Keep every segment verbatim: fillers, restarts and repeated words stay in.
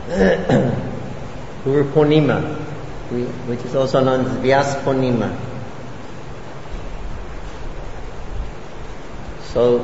Guru Purnima, which is also known as Vyasa Purnima. So,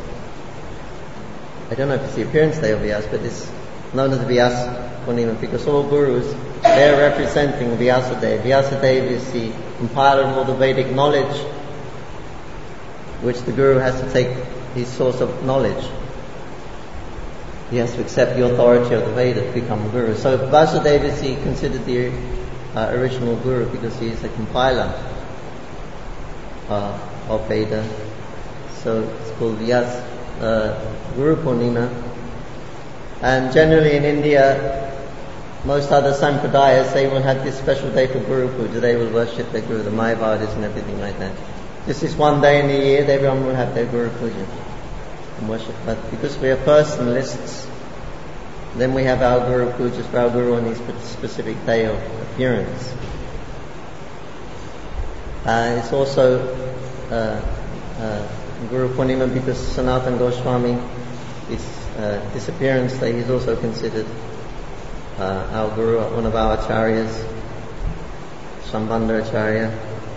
I don't know if it's the appearance day of Vyasa, but it's known as Vyasa Purnima because all gurus, they're representing Vyasadeva. Vyasadeva is the compiler of all the Vedic knowledge, which the guru has to take his source of knowledge. He has to accept the authority of the Veda to become a guru. So Vyasadeva is he considered the uh, original guru because he is a compiler uh, of Veda. So it's called Vyasa uh, Guru Purnima. And generally in India, most other sampradayas, they will have this special day for Guru Puja. They will worship their Guru, the Mayavadis and everything like that. Just this one day in the year, everyone will have their Guru Puja and worship. But because we are personalists, then we have our Guru Pujas for our Guru on his specific day of appearance. Uh, it's also uh, uh, Guru Purnima because Sanatana Goswami, his uh, disappearance day, he's also considered uh, our Guru, one of our acharyas, Shambhanda Acharya.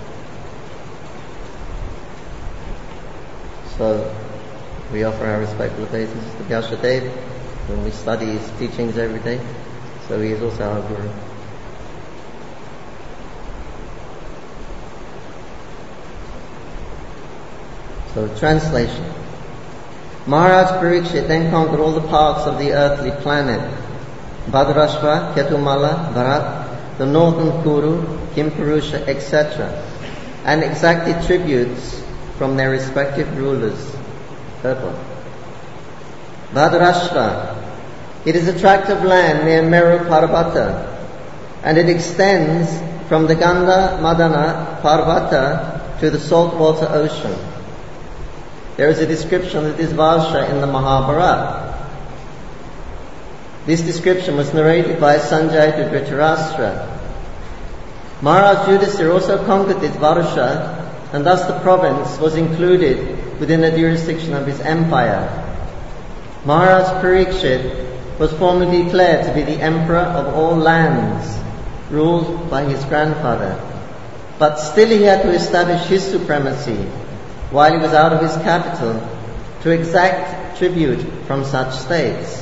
So we offer our respectful obeisances to Vyasadeva when we study his teachings every day. So he is also our Guru. So translation. Maharaj Parikshit then conquered all the parts of the earthly planet. Bhadrashva, Ketumala, Bharat, the northern Kuru, Kimpurusha, et cetera, and exacted tributes from their respective rulers. Purport. Bhadrashva. It is a tract of land near Meru Parvata, and it extends from the Gandha Madana Parvata to the saltwater ocean. There is a description of this Varsha in the Mahabharata. This description was narrated by Sanjaya to Dhritarashtra. Maharaj Yudhisthira also conquered this Varsha, and thus the province was included within the jurisdiction of his empire. Maharaj Parikshit was formally declared to be the emperor of all lands, ruled by his grandfather. But still he had to establish his supremacy while he was out of his capital to exact tribute from such states.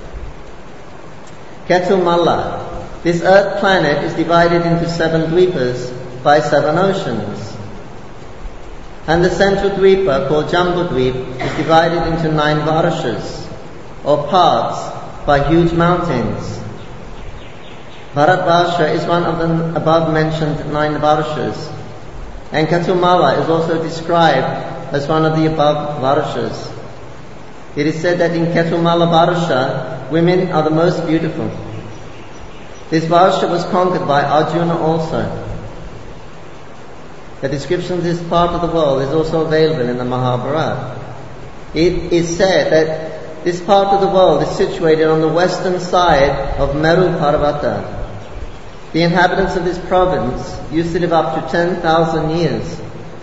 Ketumala. This earth planet is divided into seven dweepas by seven oceans. And the central dweepa, called Jambudweep, is divided into nine varshas, or parts, by huge mountains. Bharatvarsha is one of the above-mentioned nine varshas, and Ketumala is also described as one of the above varshas. It is said that in Ketumala Varsha, women are the most beautiful. This Varsha was conquered by Arjuna also. The description of this part of the world is also available in the Mahabharata. It is said that this part of the world is situated on the western side of Meru Parvata. The inhabitants of this province used to live up to ten thousand years.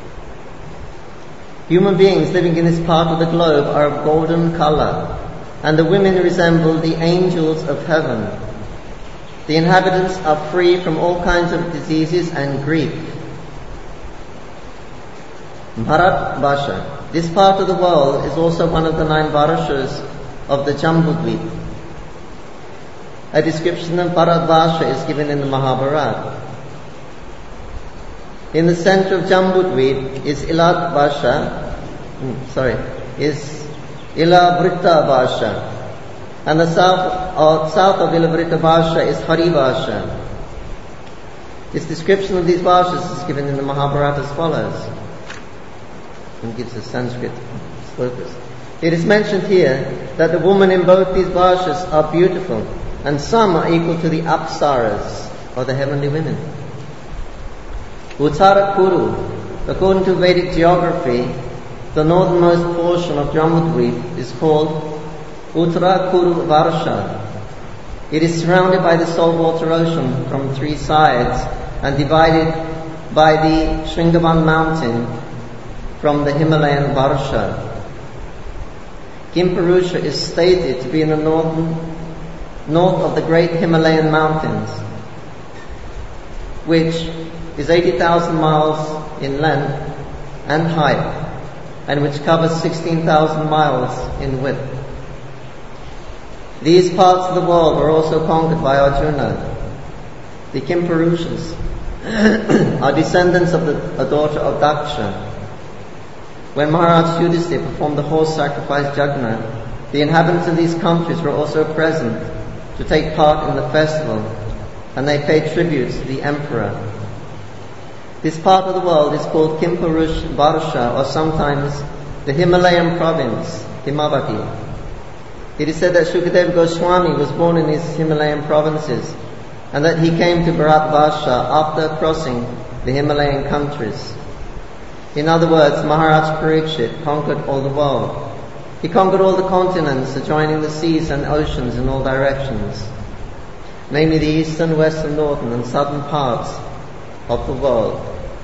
Human beings living in this part of the globe are of golden color, and the women resemble the angels of heaven. The inhabitants are free from all kinds of diseases and grief. Bharatvarsha. This part of the world is also one of the nine varshas of the Jambudweep. A description of Bharatvarsha is given in the Mahabharata. In the center of Jambudweep is Ilat Varsha, mm, sorry, is Ilavrita Varsha, and the south, or south of Ilavrita Varsha is Hari Varsha. This description of these varshas is given in the Mahabharata as follows, and gives the Sanskrit slokas. It is mentioned here that the women in both these varshas are beautiful, and some are equal to the Apsaras, or the heavenly women. Uttara Kuru. According to Vedic geography, the northernmost portion of Jambudweep is called Uttara Kuru Varsha. It is surrounded by the saltwater ocean from three sides and divided by the Shringavan mountain from the Himalayan Varsha. Kimpurusha is stated to be in the northern north of the great Himalayan mountains, which is eighty thousand miles in length and height, and which covers sixteen thousand miles in width. These parts of the world were also conquered by Arjuna. The Kimpurushas are descendants of the, a daughter of Daksha. When Maharaj Yudhisthira performed the horse sacrifice Jagannath, the inhabitants of these countries were also present to take part in the festival, and they paid tributes to the emperor. This part of the world is called Kimpurush Varsha, or sometimes the Himalayan province, Himavati. It is said that Shukadeva Goswami was born in these Himalayan provinces, and that he came to Bharatvarsha after crossing the Himalayan countries. In other words, Maharaj Parikshit conquered all the world. He conquered all the continents, adjoining the seas and oceans in all directions, namely the eastern, western, northern and southern parts of the world.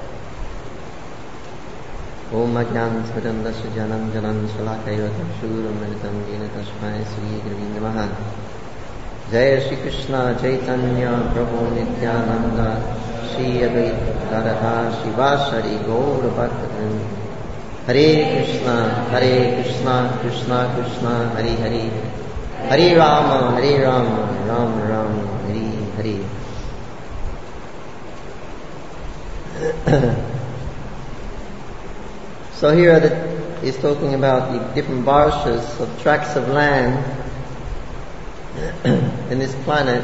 Om Ajnan Smadandasya Janam Janan Shalakayotam Shuram Meditam Dina Tashmai Sri Gurvi Namaha. Jaya Shri Krishna Chaitanya Prabhu Nityananda Shri Advaita Gadadhar Shivasari Gaura Bhaktavrinda. Hare Krishna, Hare Krishna, Krishna Krishna, Hare Hare, Hare Rama, Hare Rama, Rama Rama, Hare Hare. So here the, he's talking about the different varshas of tracts of land in this planet,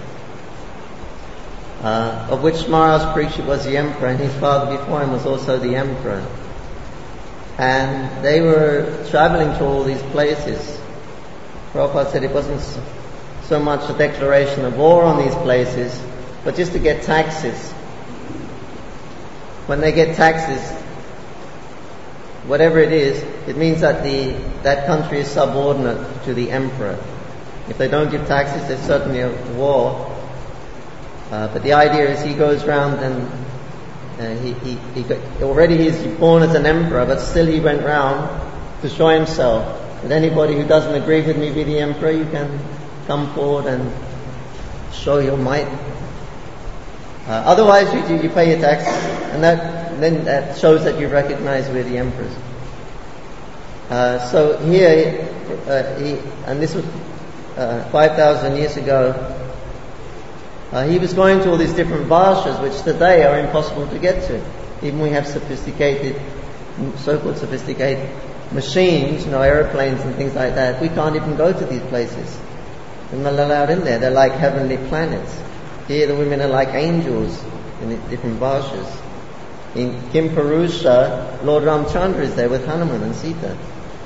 uh, of which Maharaj Parikshit was the emperor, and his father before him was also the emperor. And they were traveling to all these places. Prabhupada said it wasn't so much a declaration of war on these places, but just to get taxes. When they get taxes, whatever it is, it means that the that country is subordinate to the emperor. If they don't give taxes, there's certainly a war. Uh, but the idea is he goes round and uh, he, he, he got, already he's born as an emperor, but still he went round to show himself that anybody who doesn't agree with me be the emperor, you can come forward and show your might. Uh, otherwise, you, you pay your taxes, and that then that shows that you recognize we're the emperors. Uh, so here, uh, he, and this was uh, five thousand years ago, uh, he was going to all these different varshas, which today are impossible to get to. Even we have sophisticated, so-called sophisticated machines, you know, aeroplanes and things like that. We can't even go to these places. They're not allowed in there. They're like heavenly planets. Here the women are like angels in the different varshas. In Kimpurusha, Lord Ramchandra is there with Hanuman and Sita.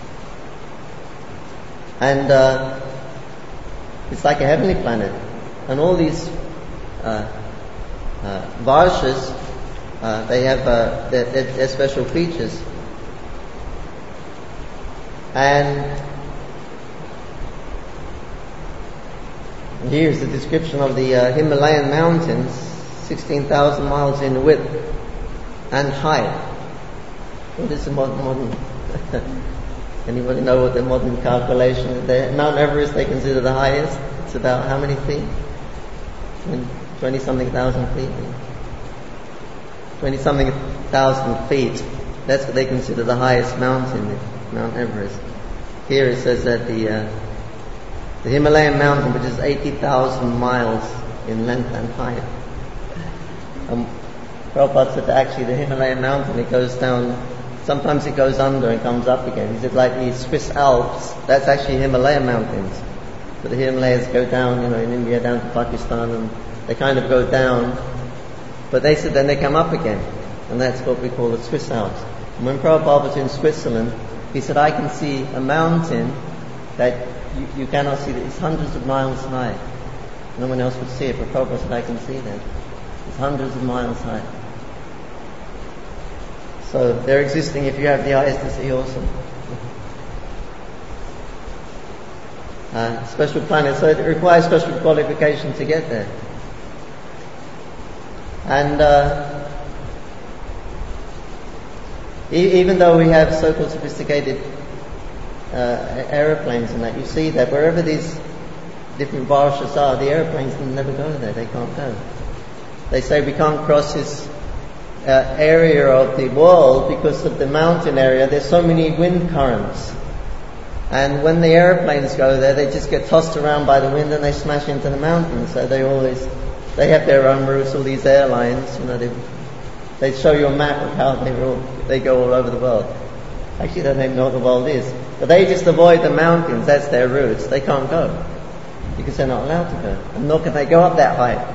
And uh, it's like a heavenly planet. And all these uh, uh, varshas, uh, they have uh, their, their, their special features. And here's the description of the uh, Himalayan mountains, sixteen thousand miles in width and height. What is the modern, modern anybody know what the modern calculation is there? Mount Everest they consider the highest. It's about how many feet? twenty something thousand feet. twenty something thousand feet. That's what they consider the highest mountain, Mount Everest. Here it says that the uh, the Himalayan mountain, which is eighty thousand miles in length and height. Um, Prabhupada said that actually the Himalayan mountain, it goes down, sometimes it goes under and comes up again. He said like the Swiss Alps, that's actually Himalayan mountains. But the Himalayas go down, you know, in India down to Pakistan, and they kind of go down. But they said then they come up again. And that's what we call the Swiss Alps. And when Prabhupada was in Switzerland, he said, I can see a mountain that you, you cannot see, that it's hundreds of miles high. No one else would see it, but Prabhupada said, I can see that. It's hundreds of miles high. So they're existing if you have the eyes to see also. Uh, special planet, so it requires special qualification to get there. And uh, e- even though we have so-called sophisticated uh, aeroplanes and that, you see that wherever these different varshas are, the airplanes can never go there, they can't go. They say we can't cross this uh, area of the world because of the mountain area. There's so many wind currents. And when the airplanes go there, they just get tossed around by the wind and they smash into the mountains. So they always, they have their own routes, all these airlines, you know, they, they show you a map of how they, all, they go all over the world. Actually, they don't even know what the world is. But they just avoid the mountains, that's their routes. They can't go because they're not allowed to go. And nor can they go up that height.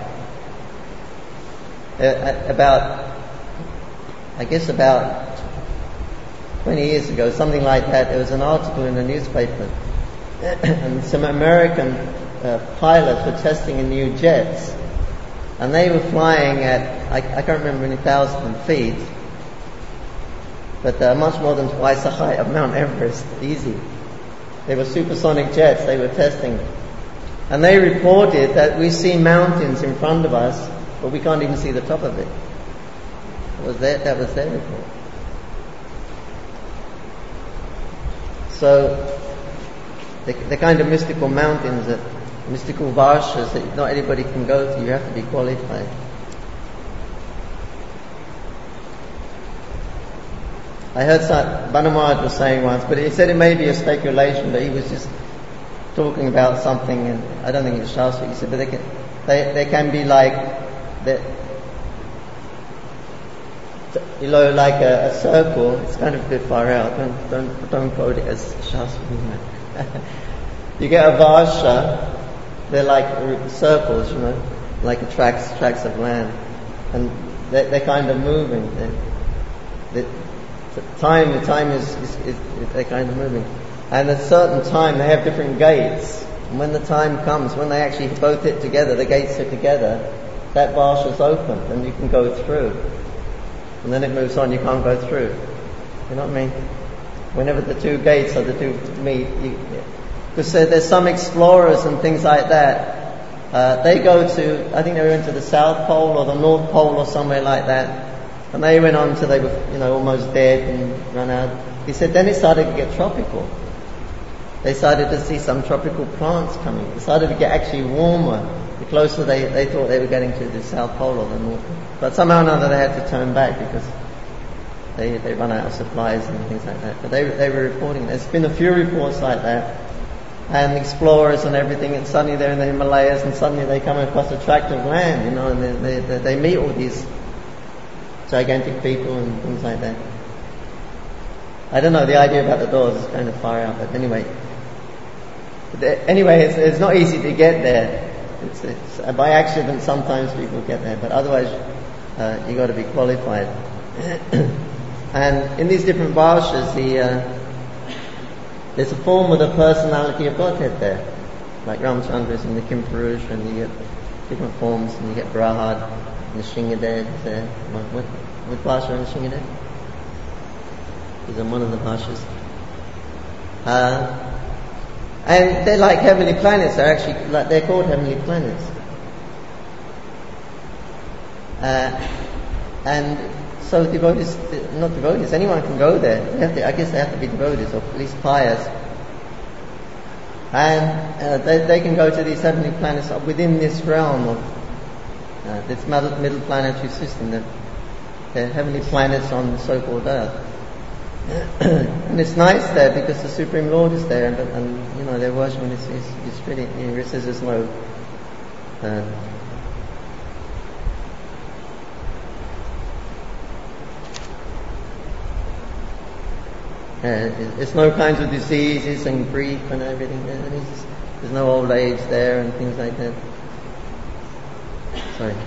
Uh, about, I guess about twenty years ago, something like that, there was an article in the newspaper and some American uh, pilots were testing in new jets and they were flying at, I, I can't remember many thousand feet, but uh, much more than twice the height of Mount Everest, easy. They were supersonic jets, they were testing. And they reported that we see mountains in front of us, but we can't even see the top of it. That was their, that was their report. So, the, the kind of mystical mountains, that, mystical varshas that not anybody can go to, you have to be qualified. I heard Bhanu Maharaj was saying once, but he said it may be a speculation, but he was just talking about something, and I don't think it's Shastra. He said, but they can, they, they can be like, that, you know, like a, a circle. It's kind of a bit far out. Don't don't don't quote it as Shastra. You get a varsha. They're like circles, you know, like a tracts tracts of land, and they're, they're kind of moving. They're, they're, the time the time is, is, is, is they're kind of moving, and at a certain time they have different gates. And when the time comes, when they actually both hit together, the gates hit together, that varsha's open and you can go through. And then it moves on, you can't go through. You know what I mean? Whenever the two gates or the two meet, because there's some explorers and things like that. Uh, they go to, I think they went to the South Pole or the North Pole or somewhere like that. And they went on till they were, you know, almost dead and run out. He said then it started to get tropical. They started to see some tropical plants coming. It started to get actually warmer. The closer they, they thought they were getting to the South Pole or the North Pole. But somehow or another they had to turn back because they they run out of supplies and things like that. But they they were reporting. There's been a few reports like that. And explorers and everything, and suddenly they're in the Himalayas and suddenly they come across a tract of land, you know, and they, they, they meet all these gigantic people and things like that. I don't know, the idea about the doors is kind of far out, but anyway. But anyway, it's, it's not easy to get there. It's, it's, by accident sometimes people get there, but otherwise uh, you've got to be qualified. And in these different varshas, the, uh, there's a form of the personality of Godhead there. Like Ramchandra is in the Kimpurush, and you get different forms, and you get Brahad, and the Shingadev there. What, what varsha in the Shingadev? Is in one of the varshas. Uh, and they're like heavenly planets. They're actually like they're called heavenly planets. Uh, and so devotees, not devotees, anyone can go there. They have to, I guess they have to be devotees or at least pious. And uh, they, they can go to these heavenly planets within this realm of uh, this middle, middle planetary system. That they're heavenly planets on the so-called earth. And it's nice there because the Supreme Lord is there, and, and you know their worship is is, is really. You know, it says there's no. Uh, Uh, there's no kinds of diseases and grief and everything. There's, there's no old age there and things like that. Sorry.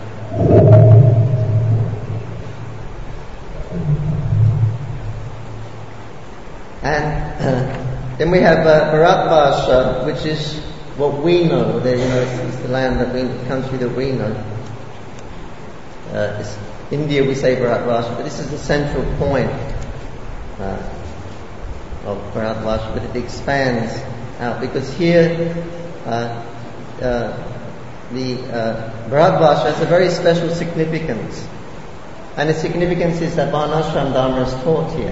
And uh, then we have uh, Bharatvarsha, which is what we know. There, you know, it's, it's the land that we, the country that we know. Uh, it's India, we say Bharatvarsha, but this is the central point. Uh, of Bharatvarsha, but it expands out because here uh, uh, the uh, Bharatvarsha has a very special significance, and the significance is that Varnashram Dharma is taught here,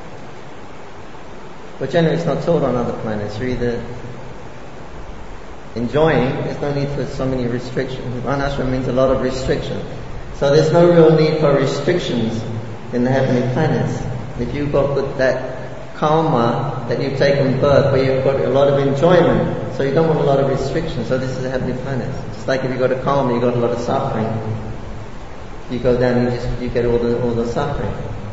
but generally it's not taught on other planets. You're either enjoying, there's no need for so many restrictions. Varnashram means a lot of restriction. So there's no real need for restrictions in the heavenly planets. If you've got that karma that you've taken birth where you've got a lot of enjoyment, so you don't want a lot of restrictions. So this is the heavenly planets. Just like if you've got a karma, you've got a lot of suffering. You go down and you just you get all the all the suffering.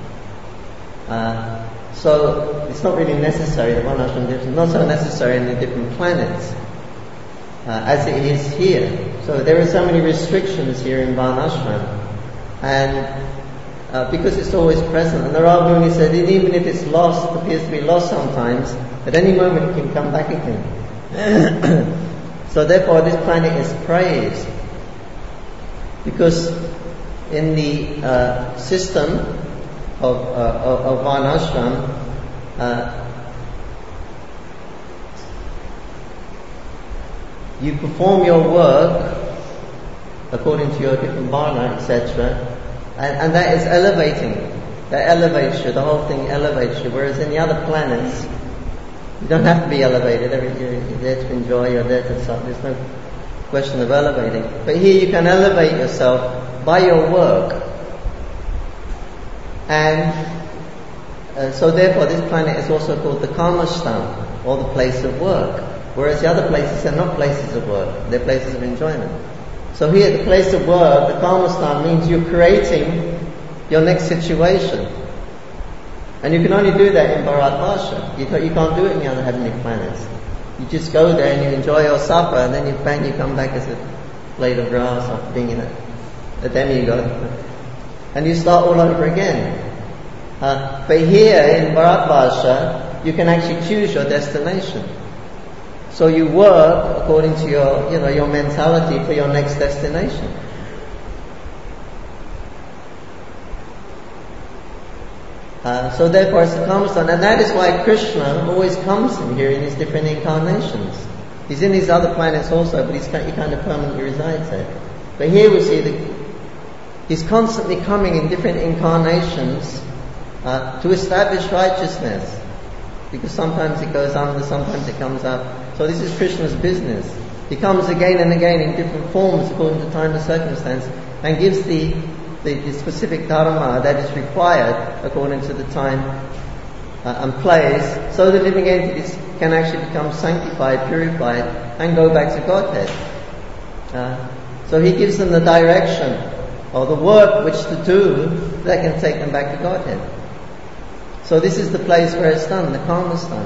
Uh, so it's not really necessary. The Varnashram is not so necessary in the different planets uh, as it is here. So there are so many restrictions here in Varnashram, and uh, because it's always present. And the Rav Muni said, that even if it's lost, it appears to be lost sometimes, at any moment it can come back again. So therefore, this planet is praised because in the uh, system of, uh, of, of Varnashram, uh, you perform your work according to your different varna, et cetera, and, and that is elevating. That elevates you. The whole thing elevates you. Whereas in the other planets, you don't have to be elevated. You're there to enjoy. You're there to suffer. There's no question of elevating. But here you can elevate yourself by your work, and uh, so therefore this planet is also called the Karmastham, or the place of work. Whereas the other places are not places of work, they're places of enjoyment. So here, the place of work, the Karmastham, means you're creating your next situation. And you can only do that in Bharatvarsha. You can't, you can't do it in the other heavenly planets. You just go there and you enjoy your supper, and then you bang, you come back as a blade of grass after being in a, a demigod. And you start all over again. Uh, but here in Bharatvarsha, you can actually choose your destination. So you work according to your, you know, your mentality for your next destination. Uh, so therefore it's the Karmastham, and that is why Krishna always comes in here in his different incarnations. He's in these other planets also, but he's, he kind of permanently resides there. But here we see that he's constantly coming in different incarnations uh, to establish righteousness. Because sometimes it goes under, sometimes it comes up. So this is Krishna's business. He comes again and again in different forms according to time and circumstance, and gives the, the, the specific dharma that is required according to the time uh, and place, so the living entities can actually become sanctified, purified, and go back to Godhead. Uh, so he gives them the direction or the work which to do that can take them back to Godhead. So this is the place where it's done, the Karmastham.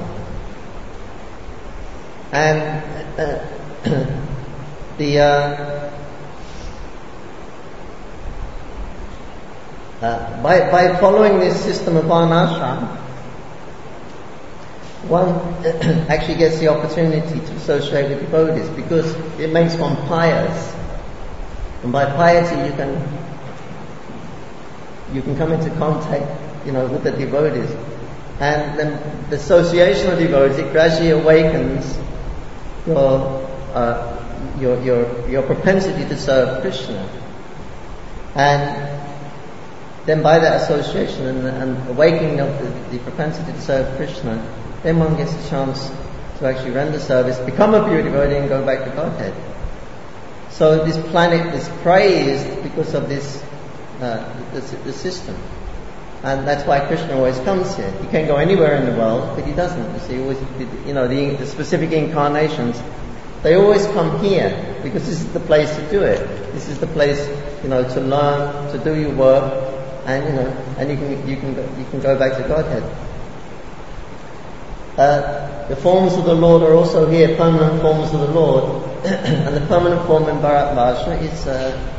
And uh, the uh, uh, by by following this system of Varnashram, one actually gets the opportunity to associate with devotees, because it makes one pious, and by piety you can you can come into contact, you know, with the devotees, and then the association of devotees, it gradually awakens your uh, your your your propensity to serve Krishna, and then by that association and, and awakening of the, the propensity to serve Krishna, then one gets a chance to actually render service, become a pure devotee, and go back to Godhead. So this planet is praised because of this uh, the, the system. And that's why Krishna always comes here. He can go anywhere in the world, but he doesn't. You see, always, you know, the, the specific incarnations, they always come here because this is the place to do it. This is the place, you know, to learn, to do your work, and you know, and you can you can go, you can go back to Godhead. Uh, the forms of the Lord are also here, permanent forms of the Lord, and the permanent form in Bharatvarsha is uh,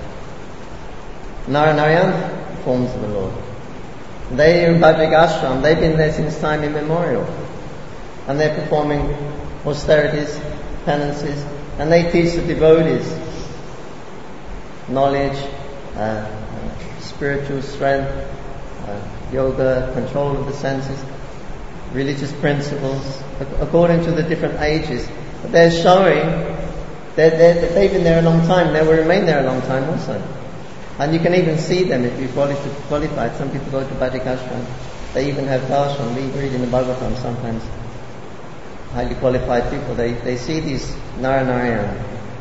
Narayan forms of the Lord. They are in Bhadrik Ashram, they've been there since time immemorial. And they're performing austerities, penances, and they teach the devotees knowledge, uh, uh, spiritual strength, uh, yoga, control of the senses, religious principles, according to the different ages. But they're showing that they've been there a long time, they will remain there a long time also. And you can even see them if you're qualified. Some people go to Bhadrik Ashram. They even have darshan. We read in the Bhagavatam sometimes. highly qualified people, they, they see these Nara-Narayana.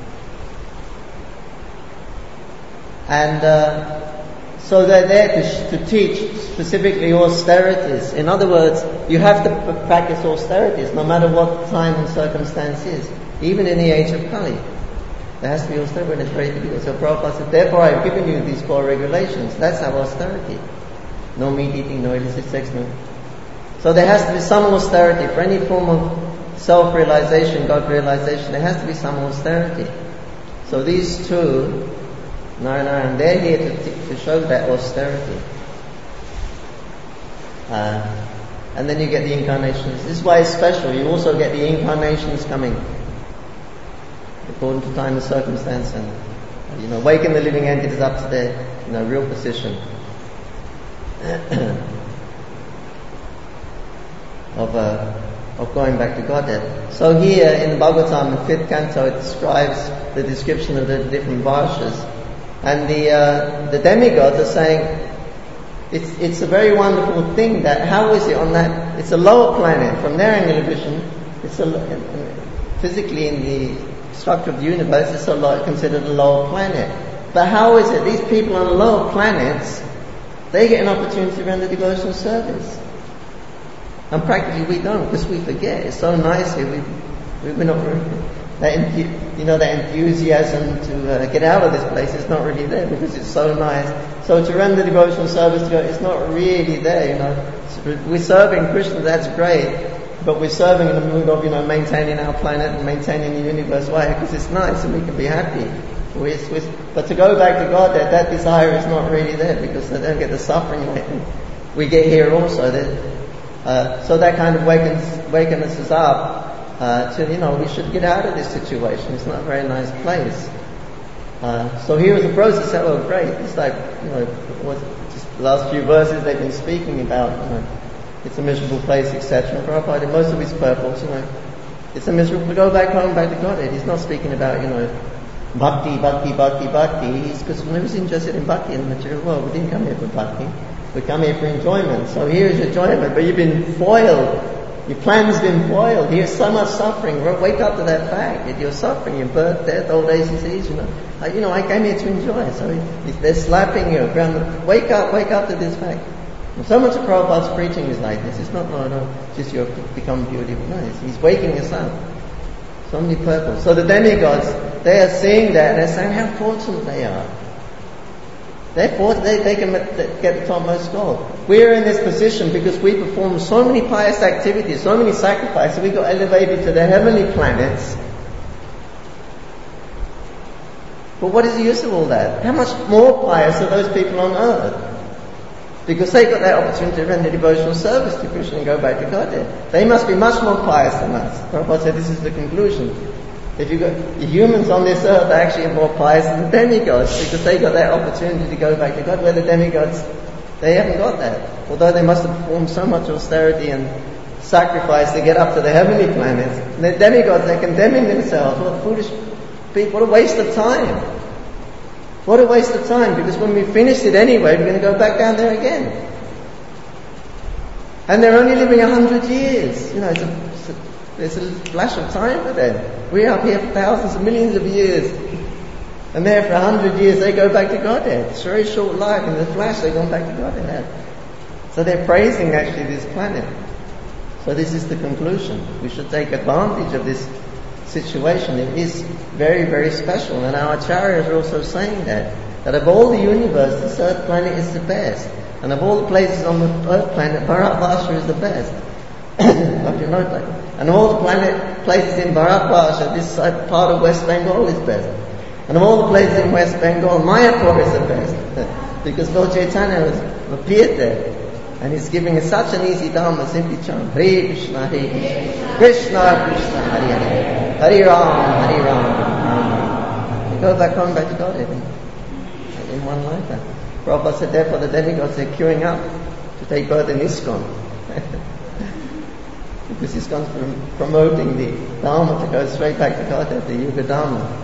And uh, so they're there to, sh- to teach specifically austerities. In other words, you have to p- practice austerities no matter what time and circumstance is, even in the age of Kali. There has to be austerity when it's very difficult. So Prabhupada said, therefore I've given you these four regulations. That's our austerity. No meat eating, no illicit sex, no. So there has to be some austerity. For any form of self-realization, God-realization, there has to be some austerity. So these two, Nara-Narayana, they're here to, t- to show that austerity. Uh, and then you get the incarnations. This is why it's special. You also get the incarnations coming according to time and circumstance, and you know, waken the living entities up to their, you know, real position of uh, of going back to Godhead. So here in Bhagavatam, the fifth canto, it describes the description of the different varshas, and the uh, the demigods are saying it's it's a very wonderful thing that how is it on that? It's a lower planet from their angle of vision. It's a physically in the structure of the universe, it's a low, considered a lower planet. But how is it these people on the lower planets, they get an opportunity to render devotional service, and practically we don't, because we forget. It's so nice here. We we've been not that you know that enthusiasm to uh, get out of this place is not really there because it's so nice. So to render devotional service to God, it's not really there. You know, we're serving Krishna. That's great. But we're serving in the mood of, you know, maintaining our planet and maintaining the universe. Why? Because it's nice and we can be happy. We're, we're, but to go back to God, that, that desire is not really there because they don't get the suffering we get here also. Uh, so that kind of wakens, wakens us up uh, to, you know, we should get out of this situation. It's not a very nice place. Uh, so here is the process. Oh, great. It's like, you know, what, just the last few verses they've been speaking about, you know, it's a miserable place, et cetera. Prabhupada, in most of his purports, you know, it's a miserable to go back home, back to Godhead. He's not speaking about, you know, bhakti, bhakti, bhakti, bhakti. He's because we was interested in bhakti in the material world. We didn't come here for bhakti. We come here for enjoyment. So here's enjoyment, but you've been foiled. Your plan's been foiled. Here's so much suffering. Wake up to that fact that you're suffering. Your birth, death, old age, disease. You know, uh, you know, I came here to enjoy. So they're slapping you around. Wake up, wake up to this fact. So much of Prabhupada's preaching is like this. It's not, no, no, just you become beautiful. No, he's waking us up. So many purpose. So the demigods, they are seeing that and they're saying how fortunate they are. They're fortunate, they, they can get the topmost goal. We're in this position because we perform so many pious activities, so many sacrifices. We got elevated to the heavenly planets. But what is the use of all that? How much more pious are those people on earth? Because they got that opportunity to render devotional service to Krishna and go back to Godhead. They must be much more pious than us. Prabhupada said this is the conclusion. If you got the humans on this earth are actually more pious than the demigods because they got that opportunity to go back to God, where the demigods, they haven't got that. Although they must have performed so much austerity and sacrifice to get up to the heavenly planets. And the demigods, they're condemning themselves. What foolish people, what a waste of time. What a waste of time, because when we finish it anyway, we're going to go back down there again. And they're only living a hundred years. You know, it's a, it's, a, it's a flash of time for them. We're up here for thousands of millions of years. And there for a hundred years they go back to Godhead. It's a very short life. In the flash they've gone back to Godhead. So they're praising actually this planet. So this is the conclusion. We should take advantage of this situation. It is very, very special, and our acharyas are also saying that that of all the universe, this earth planet is the best, and of all the places on the earth planet, Bharatvarsha is the best. Don't you know that? And of all the planet places in Bharatvarsha, this side, part of West Bengal is best, and of all the places in West Bengal, Mayapur is the best, because Lord Chaitanya has appeared there. And he's giving us such an easy dharma, simply chant Hare Krishna, Hare Krishna, Krishna Krishna, Hare Hare, Hare Ram, Hare Ram. You go back home, back to God in, in one lifetime. Prabhupada said, therefore the demigods, they're queuing up to take birth in ISKCON. Because ISKCON's promoting the dharma to go straight back to God, the Yuga Dharma.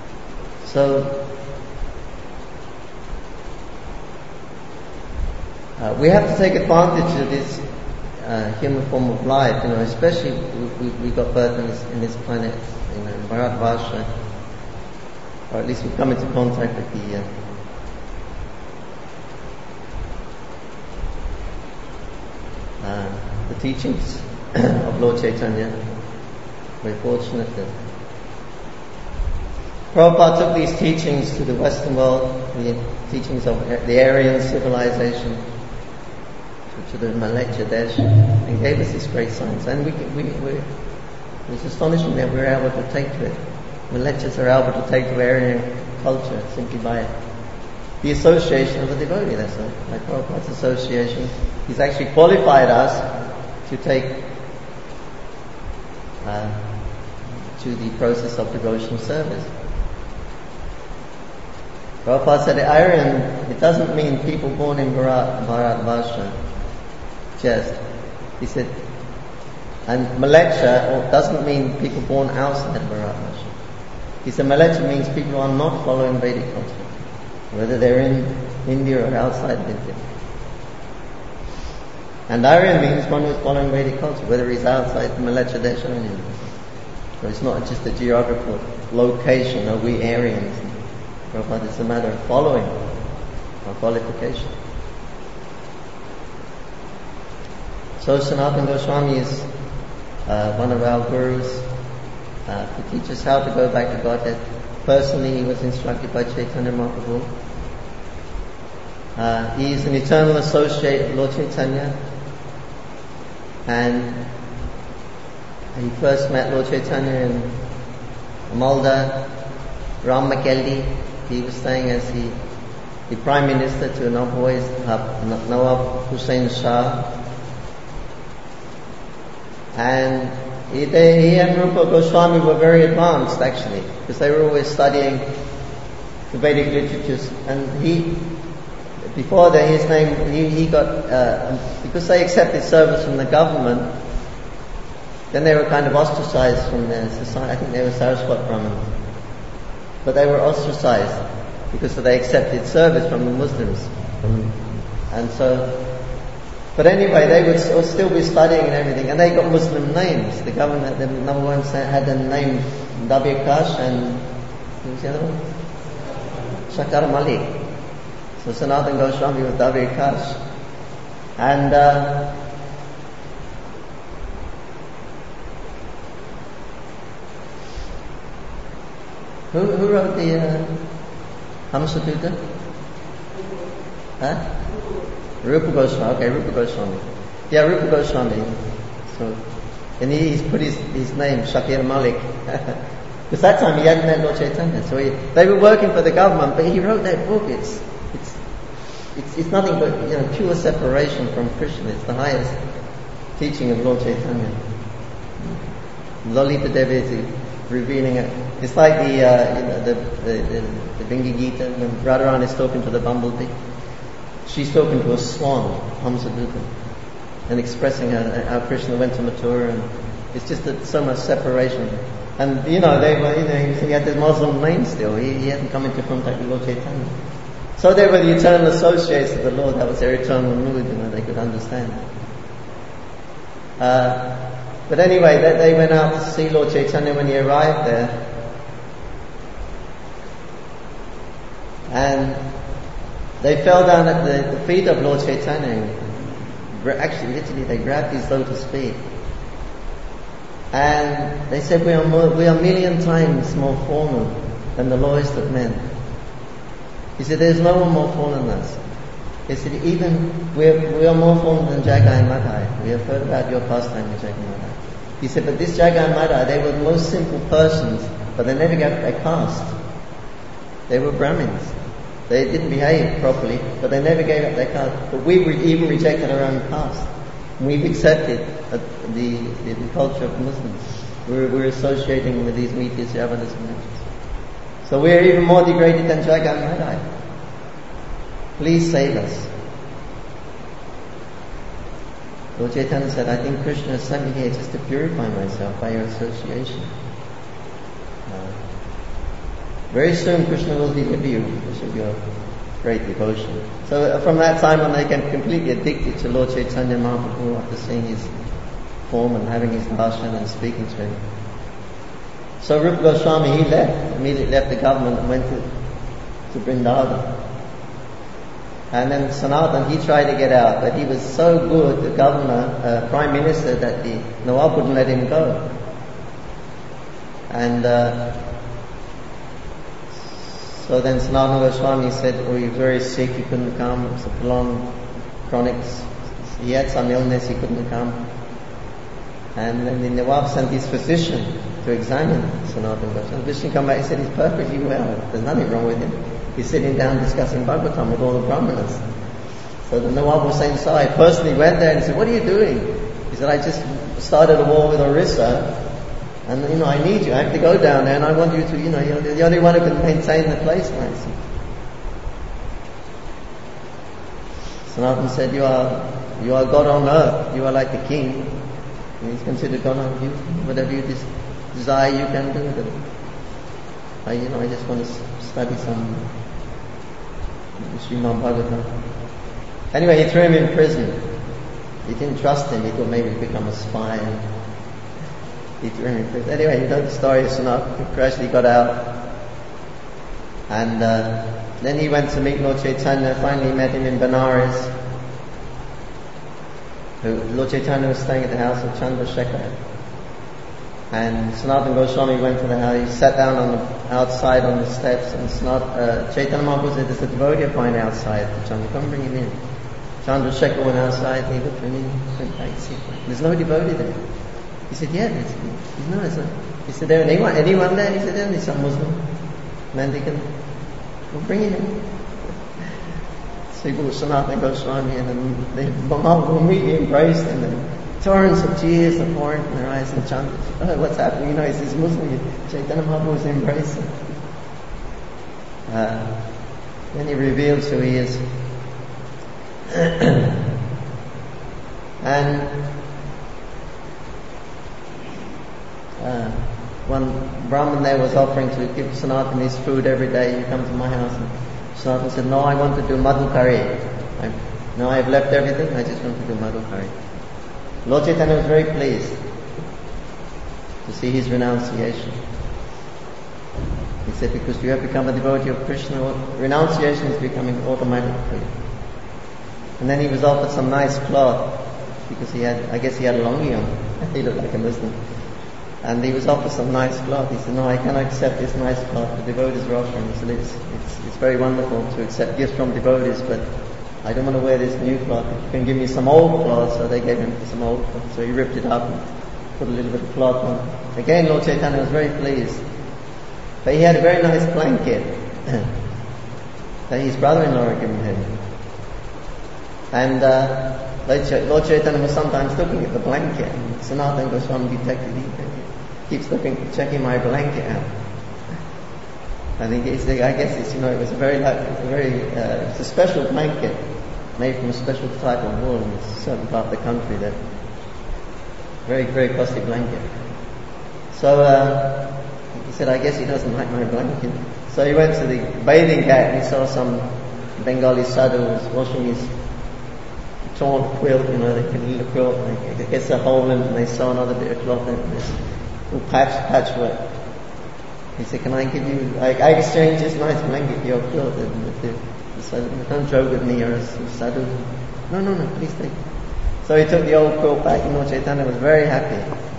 So, uh, we have to take advantage of this uh, human form of life, you know, especially we, we, we got birth in this, in this planet, you know, in Bharatvarsha, or at least we come into contact with the uh, uh, the teachings of Lord Chaitanya. We're fortunate that Prabhupada took these teachings to the Western world, the teachings of the Aryan civilization, to, to the Malacha Desh, and gave us this great science. And we, we, we, it's astonishing that we're able to take to it. Malechas are able to take to Aryan culture simply by the association of a devotee. That's all. Like Prabhupada's association, he's actually qualified us to take uh, to the process of devotional service. Prabhupada said Aryan, it doesn't mean people born in Bharat, Bharatvarsha, just. He said, and Malecha doesn't mean people born outside Bharatvarsha. He said Malecha means people who are not following Vedic culture, whether they're in India or outside of India. And Aryan means one who's following Vedic culture, whether he's outside the Malecha Desh or in India. So it's not just a geographical location, are we Aryans? Prabhupada, it's a matter of following our qualification. So Sanatana Goswami is uh, one of our gurus uh, to teach us how to go back to Godhead. Personally, he was instructed by Chaitanya Mahaprabhu. Uh, he is an eternal associate of Lord Chaitanya, and he first met Lord Chaitanya in Malda, Ramakeldi. He was staying as the, the Prime Minister to Nawab, Nawab Hussain Shah. And he, they, he and Rupa Goswami were very advanced actually, because they were always studying the Vedic literatures. And he, before that, his name, he, he got, uh, because they accepted service from the government, then they were kind of ostracized from their society. I think they were Saraswat Brahmins. But they were ostracized because they accepted service from the Muslims. And so, but anyway, they would still be studying and everything. And they got Muslim names. The government, the number one had the name Dabir Kash and, who was the other one? Shakar Malik. So Sanatana Goswami was Dabir Kash. And, uh, Who, who wrote the uh, Hamsadutta? Huh? Rupa Goswami. Okay, Rupa Goswami. Yeah, Rupa Goswami. So, and he, he's put his, his name, Shakir Malik. Because that time he hadn't met Lord Chaitanya. So he, they were working for the government, but he wrote that book. It's, it's, it's, it's nothing but, you know, pure separation from Krishna. It's the highest teaching of Lord Chaitanya. Lalita Devi is revealing it. It's like the, uh, you know, the, the, the, the Vingi Gita, when Radharani is talking to the bumblebee. She's talking to a swan, Hamsadutta, and expressing how, how Krishna went to Mathura, and it's just that so much separation. And, you know, they were, you know, he had the Muslim name still. He, he hadn't come into contact with Lord Chaitanya. So they were the eternal associates of the Lord. That was their eternal mood, you know, they could understand. Uh, But anyway, they, they went out to see Lord Chaitanya when he arrived there. And they fell down at the, the feet of Lord Chaitanya. Actually, literally, they grabbed his lotus feet. And they said, we are, more, we are a million times more fallen than the lowest of men. He said, there's no one more fallen than us. He said, even we are, we are more fallen than Jagai and Madhai. We have heard about your pastime with Jagai and Madhai. He said, but this Jagai and Madhai, they were the most simple persons, but they never got their caste. They were Brahmins. They didn't behave properly, but they never gave up their caste. But we re- even rejected our own caste. We've accepted uh, the, the, the culture of Muslims. We're, we're associating with these Meteors, Yavanas, and Machas. So we're even more degraded than Jagai and Madhai. Please save us. Lord Chaitanya said, I think Krishna has sent me here just to purify myself by your association. Uh, very soon Krishna will deliver you, Krishna. great devotion. So uh, from that time on, they became completely addicted to Lord Chaitanya Mahaprabhu after seeing his form and having his darshan and speaking to him. So Rupa Goswami, he left, immediately left the government and went to, to Vrindavan. And then Sanatan, he tried to get out, but he was so good, the governor, uh, prime minister, that the Nawab wouldn't let him go. And uh, so then Sanatana Goswami said, oh, he was very sick, he couldn't come, it was a prolonged chronic, he had some illness, he couldn't come. And then the Nawab sent his physician to examine Sanatana Goswami. The physician came back, he said, he's perfectly well, there's nothing wrong with him. He's sitting down discussing Bhagavatam with all the Brahmanas. So the Nawab was saying, so I personally went there and said, what are you doing? He said, I just started a war with Orissa, and you know, I need you, I have to go down there and I want you to, you know, you're the only one who can maintain the place nicely. Sanatana said, you are, you are God on earth, you are like the king. And he's considered God on you, whatever you des- desire you can do. But I, you know, I just want to study some Srimad Bhagavatam. Anyway, he threw him in prison. He didn't trust him, he thought maybe he'd become a spy. And he threw him in prison. Anyway, you know the story of Sanatana. He gradually got out. And uh, then he went to meet Lord Chaitanya. Finally, he met him in Benares. Lord Chaitanya was staying at the house of Chandrasekhar. And Sanatana Goswami went to the house. He sat down on the outside on the steps, and Sanat, uh, Chaitanya Mahaprabhu said, "There's a devotee of mine outside." Chandra, come bring him in. Chandrasekhar went outside, and he looked at him, went back, see, there's no devotee there. He said, "Yeah, there's, there's no, there's no." He said, "There anyone, anyone there?" He said, "There is some Muslim mendicant. Well, bring him in." So he brought Sanatana Goswami, and then the Mahaprabhu immediately embraced him, and torrents of tears are pouring from their eyes, and Chandra, oh, what's happening? You know, he's this Muslim. Chaitanya Mahaprabhu was embracing. Uh, then he reveals who he is. And uh, one Brahmin there was offering to give Sanatana his food every day. You come to my house, and Sanatana said, "No, I want to do madhu curry. I, no, I have left everything. I just want to do madhu curry." Lord Chaitanya was very pleased to see his renunciation. He said, because you have become a devotee of Krishna, renunciation is becoming automatic for you. And then he was offered some nice cloth, because he had, I guess he had a longi on. He looked like a Muslim. And he was offered some nice cloth. He said, "No, I cannot accept this nice cloth. The devotees are offering." He said, it's, it's, it's very wonderful to accept gifts from devotees, but I don't want to wear this new cloth. If you can give me some old cloth. So they gave him some old cloth. So he ripped it up and put a little bit of cloth on. Again, Lord Chaitanya was very pleased. But he had a very nice blanket that his brother-in-law had given him. And uh, Lord Chaitanya was sometimes looking at the blanket, and Sanatana Goswami detected he keeps looking, checking my blanket out. I think it's, I guess it's, you know, it was a very, a very, uh, it's a special blanket made from a special type of wool in a certain part of the country. That very, very costly blanket. So uh, he said, "I guess he doesn't like my blanket." So he went to the bathing cat and he saw some Bengali sadhu was washing his torn quilt. You know, they can eat a quilt, and they gets a hole in it, and they sew another bit of cloth in it. This little patch, patchwork. He said, "Can I give you, I, I exchange this nice blanket for your quilt?" And the, the, the sadhu, "Don't joke with me, you're a sadhu." "No, no, no, please take it." So he took the old quilt back, and Lord Chaitanya was very happy.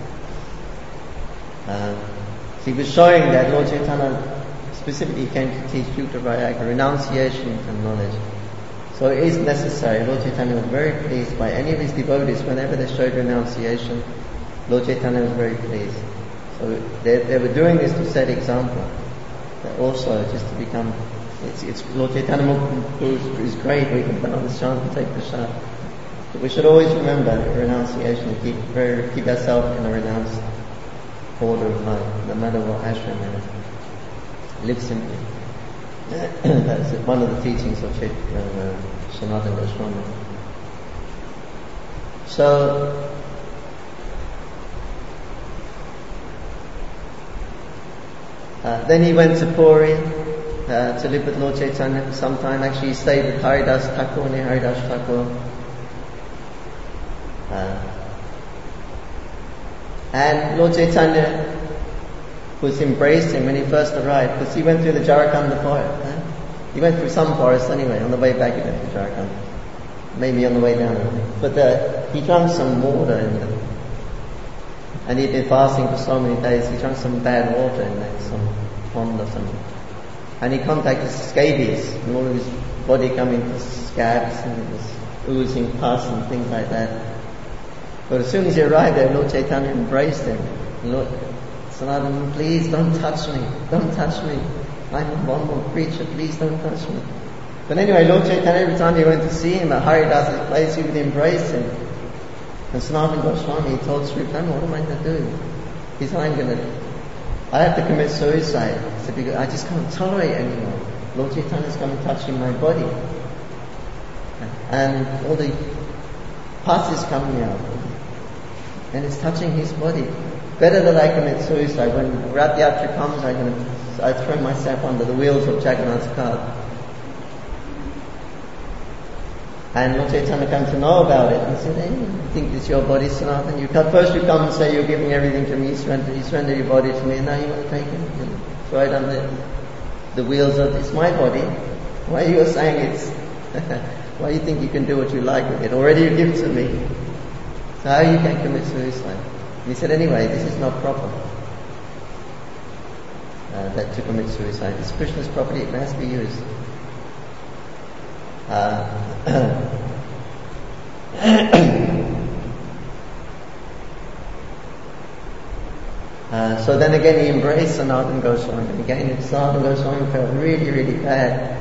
Uh, so he was showing that Lord Chaitanya specifically came to teach Yukta Vairagya, renunciation and knowledge. So it is necessary. Lord Chaitanya was very pleased by any of his devotees. Whenever they showed renunciation, Lord Chaitanya was very pleased. So they, they were doing this to set example. But also just to become, it's, it's Lord Chaitanya Mahaprabhu is great. We can put on the chant and take the shot. But we should always remember renunciation and keep very keep ourselves in a renounced order of life, no matter what ashram we're in. Live simply. That's one of the teachings of Chaitanya uh, Sanatana Goswami. So Uh, then he went to Puri, uh, to live with Lord Chaitanya for some time. Actually, he stayed with Haridas Thakur near Haridas Thakur. Uh, and Lord Chaitanya was embraced him when he first arrived, because he went through the Jharkhand forest. Huh? He went through some forest anyway. On the way back, he went through Jharkhand. Maybe on the way down. But uh, he drank some water in the, and he'd been fasting for so many days. He drank some bad water in there, some pond or something. And he contacted scabies, and all of his body coming to scabs, and it was oozing pus and things like that. But as soon as he arrived there, Lord Chaitanya embraced him. Lord Sanatana, please don't touch me, don't touch me. I'm a humble creature, please don't touch me. But anyway, Lord Chaitanya, every time he went to see him at Haridas's place, he would embrace him. And Sanatana Goswami told Sri Prabhupada, what am I going to do? He said, I'm going to, I have to commit suicide. He said, because I just can't tolerate it anymore. Lord Chaitanya's come and touching my body. And all the pus is coming out. And it's touching his body. Better that I commit suicide. When Rath Yatra comes, I'm going to, I throw myself under the wheels of Jagannath's cart. And Lord Chaitanya came to know about it and said, hey, you think it's your body, Sanatana? You come, first you come and say you're giving everything to me, you surrender, you surrender your body to me, and now you want to take it and throw it under the wheels of, it's my body. Why are you saying it's, why do you think you can do what you like with it? Already you give it to me. So how you can commit suicide? And he said, anyway, this is not proper. Uh, that to commit suicide. It's Krishna's property, it has to be used. Uh, uh, so then again he embraced Sanatana Goswami, and again Sanatana Goswami felt really, really bad.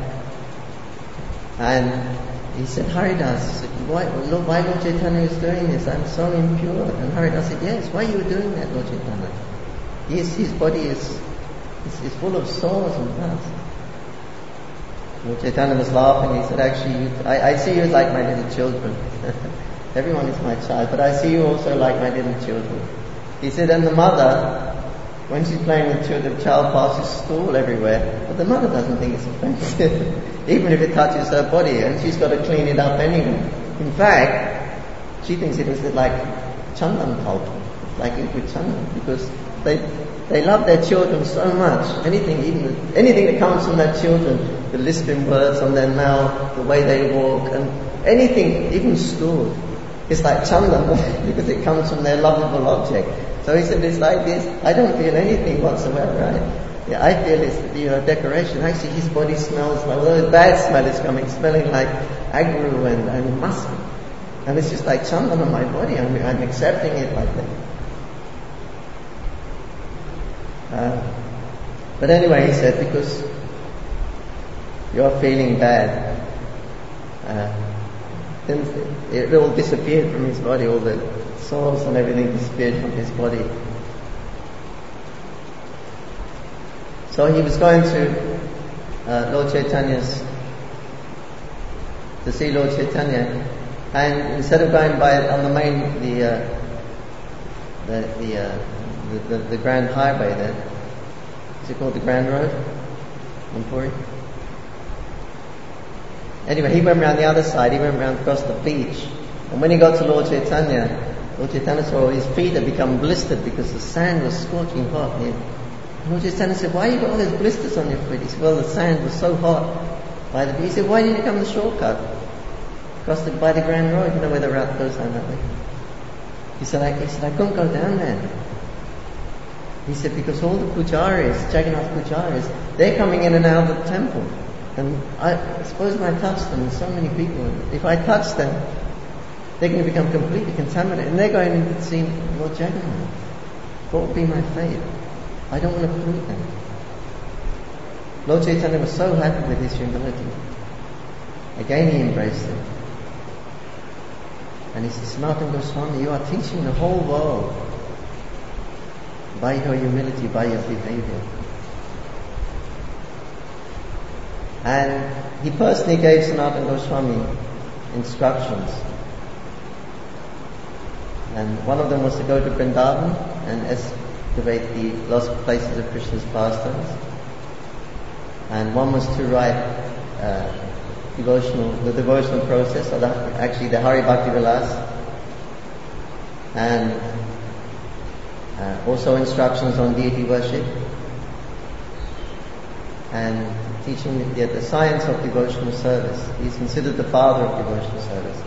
And he said, Haridas, why, look, why Lord Chaitanya is doing this? I'm so impure. And Haridas said, yes, why are you doing that, Lord Chaitanya? His, his body is, is, is full of sores and pus. Lord Chaitanya was laughing. He said, actually, you, I, I see you as like my little children. Everyone is my child, but I see you also like my little children. He said, and the mother, when she's playing with children, the child passes stool everywhere, but the mother doesn't think it's offensive, even if it touches her body, and she's got to clean it up anyway. In fact, she thinks it was like chandan pulp, like liquid chandan, because they they love their children so much. Anything, even the, anything that comes from their children, the lisping words on their mouth, the way they walk, and anything, even stool, it's like chandan because it comes from their lovable object. So he said, it's like this. I don't feel anything whatsoever. Right? Yeah, I feel it's, you know, decoration. Actually, his body smells like, well, the bad smell is coming, smelling like agru and, and musk. And it's just like chandan on my body. I'm, I'm accepting it like that. Uh, but anyway, he said, because you're feeling bad, uh, then it all disappeared from his body, all the sores and everything disappeared from his body. So he was going to uh, Lord Chaitanya's, to see Lord Chaitanya, and instead of going by on the main, the uh, the the, uh, the the the Grand Highway there, is it called the Grand Road in Puri? Anyway, he went around the other side. He went around across the beach, and when he got to Lord Chaitanya, Lord Chaitanya saw his feet had become blistered because the sand was scorching hot here. And Lord Chaitanya said, why you got all those blisters on your feet? He said, well, the sand was so hot by the beach. He said, why didn't you come the shortcut? Across the, by the Grand Road, you know where the route goes down that way. He said, I, he said, I couldn't go down there. He said, because all the pujaris, Jagannath pujaris, they're coming in and out of the temple. And I suppose when I touch them, so many people, if I touch them, they're going to become completely contaminated, and they're going in to see Lord Jagannath. What would be my fate? I don't want to pollute them. Lord Chaitanya was so happy with his humility. Again he embraced him. And he said, Sanatana Goswami, you are teaching the whole world by your humility, by your behavior. And he personally gave Sanatana Goswami instructions. And one of them was to go to Vrindavan and excavate the lost places of Krishna's pastimes. and one was to write uh, devotional, the devotional process, or the, actually the Hari Bhakti Vilas, and uh, also instructions on deity worship, and teaching the, the science of devotional service. He's considered the father of devotional service.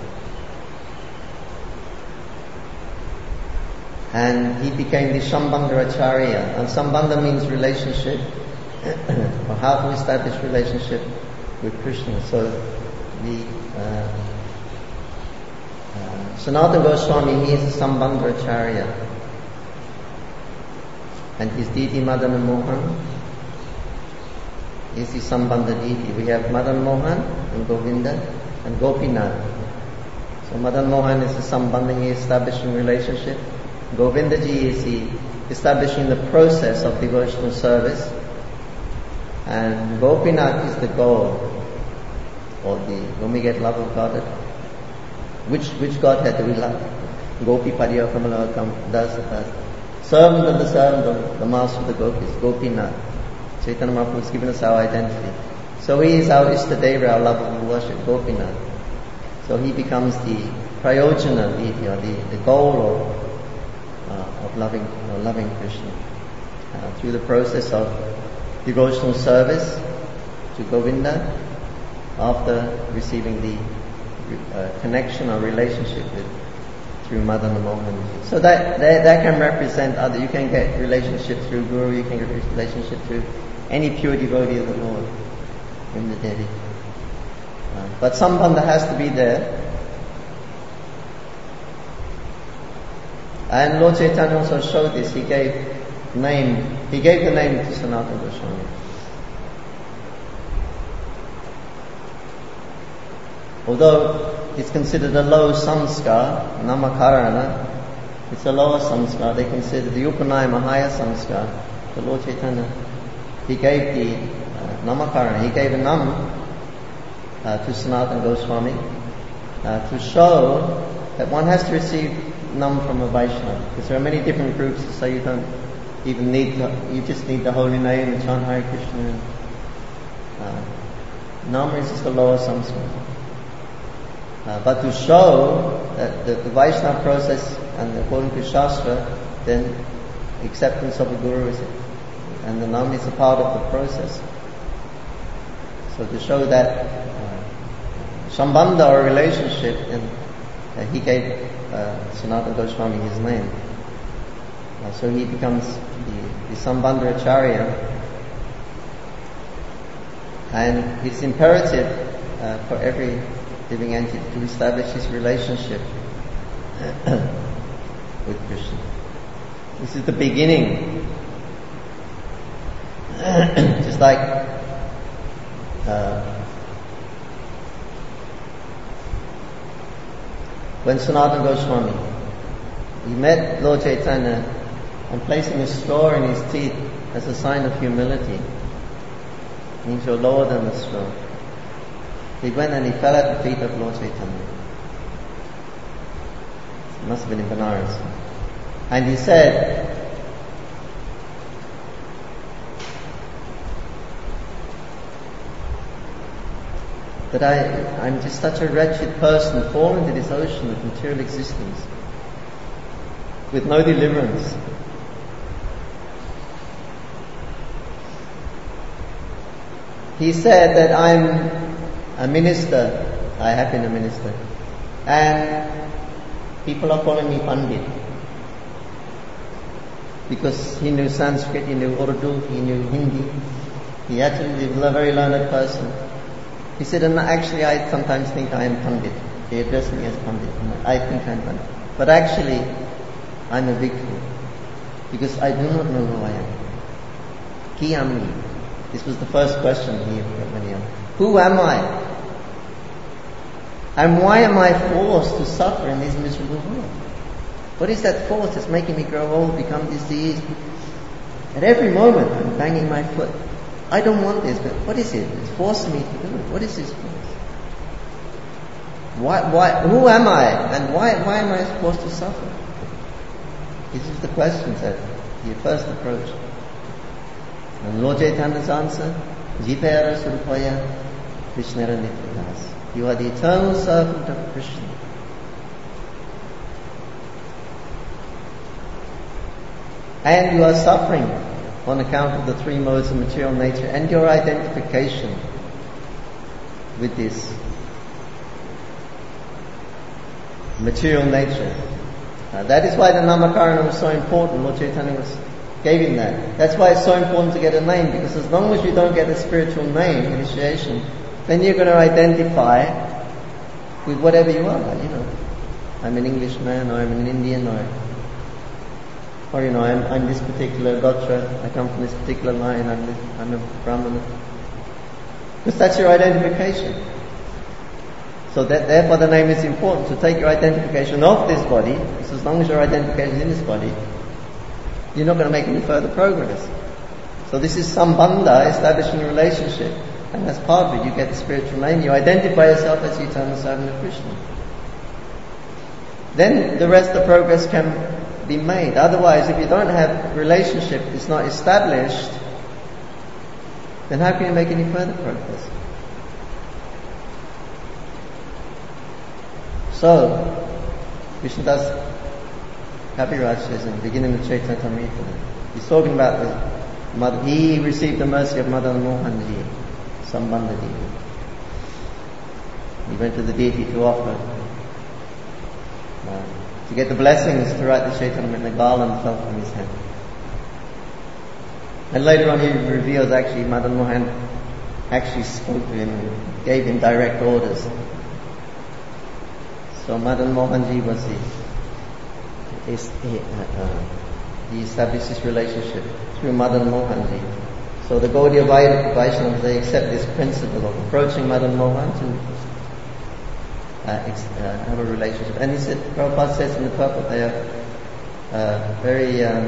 And he became the Sambandha Acharya. And Sambandha means relationship, or how to establish relationship with Krishna. So the uh, uh, Sanatana Goswami, he is a Sambandha Acharya. And his deity Madana Mohan is the Sambandha deity. We have Madan Mohan and Govinda and Gopinath. So Madan Mohan is the Sambandha, he is establishing relationship. Govindaji is the establishing the process of devotional service, and Gopinath is the goal, or the when we get love of God. Which which Godhead do we love? Gopi Pariya Kamalakam does does. Servant of the servant of the master of the gopis, Gopinath. Chaitanya Mahaprabhu has given us our identity. So he is our Istadeva, our lovable worship, Gopinath. So he becomes the Prayojana deity, or the, the goal of Uh, of loving, or loving Krishna uh, through the process of devotional service to Govinda after receiving the uh, connection or relationship with through Madana Mohan. So that, that that can represent other. You can get relationship through Guru. You can get relationship through any pure devotee of the Lord in the Devi. Uh, but Sambandha has to be there. And Lord Chaitanya also showed this. He gave name. He gave the name to Sanatana Goswami. Although it's considered a low samskar, namakarana, it's a lower samskar. They consider the upanayama higher samskar. The Lord Chaitanya, he gave the uh, namakarana. He gave a nam uh, to Sanatana Goswami uh, to show that one has to receive nam from a Vaishnava, because there are many different groups, so you don't even need to, you just need the holy name and chant Hare Krishna. Uh, nam is just the lower samskar. Uh, but to show that the, the Vaishnava process, and according to Shastra, then acceptance of the Guru is it, and the nam is a part of the process. So to show that uh, Sambandha, or relationship, and uh, he gave Uh, Sanatana Goswami his name. Uh, so he becomes the, the Sambandha Acharya, and it's imperative uh, for every living entity to establish his relationship with Krishna. This is the beginning. Just like uh, when Sanatana Goswami, he met Lord Chaitanya, and placing a straw in his teeth as a sign of humility, means you're lower than the straw. He went and he fell at the feet of Lord Chaitanya. It must have been in Benares. And he said, that I, I'm just such a wretched person, fallen into this ocean of material existence, with no deliverance. He said that I'm a minister, I have been a minister, and people are calling me Pandit, because he knew Sanskrit, he knew Urdu, he knew Hindi, he actually was a very learned person. He said, and actually I sometimes think I am Pandit. They address me as Pandit. I think I am Pandit. But actually, I'm a bhikkhu, because I do not know who I am. Ki am I? This was the first question he when he asked. Who am I? And why am I forced to suffer in this miserable world? What is that force that's making me grow old, become diseased? At every moment I'm banging my foot. I don't want this, but what is it? It's forcing me to do it. What is this force? Why, why, who am I? And why, why am I supposed to suffer? This is the questions that he first approached. And Lord Chaitanya's answer, Jipera Sulpaya Krishnara Nityadas. You are the eternal servant of Krishna. And you are suffering on account of the three modes of material nature and your identification with this material nature. Uh, that is why the Namakarana was so important. Lord Chaitanya was, gave him that. That's why it's so important to get a name, because as long as you don't get a spiritual name, initiation, then you're going to identify with whatever you are. You know, I'm an Englishman, or I'm an Indian, or Or, you know, I'm, I'm this particular Gotra, I come from this particular line, I'm, this, I'm a Brahmana. Because that's your identification. So that, therefore the name is important. To take your identification off this body, because as long as your identification is in this body, you're not going to make any further progress. So this is sambandha, establishing a relationship. And as part of it, you get the spiritual name, you identify yourself as the eternal servant of Krishna. Then the rest of the progress can be made. Otherwise, if you don't have relationship, it's not established, then how can you make any further progress? So, Krishnadas Kaviraj says in the beginning of Chaitamrita, he's talking about the, he received the mercy of Madan Mohan Ji, Sambandha deity. He went to the deity to offer uh, to get the blessings to write the Chaitanya, and the garland fell from his hand. And later on he reveals actually Madan Mohan actually spoke to him and gave him direct orders. So Madan Mohanji was the, he, uh, he established this relationship through Madan Mohanji. So the Gaudiya Vaishnavas, they accept this principle of approaching Madan Mohan to Uh, ex- uh, have a relationship. And he said, Prabhupada says in the purport, they are uh, very, um,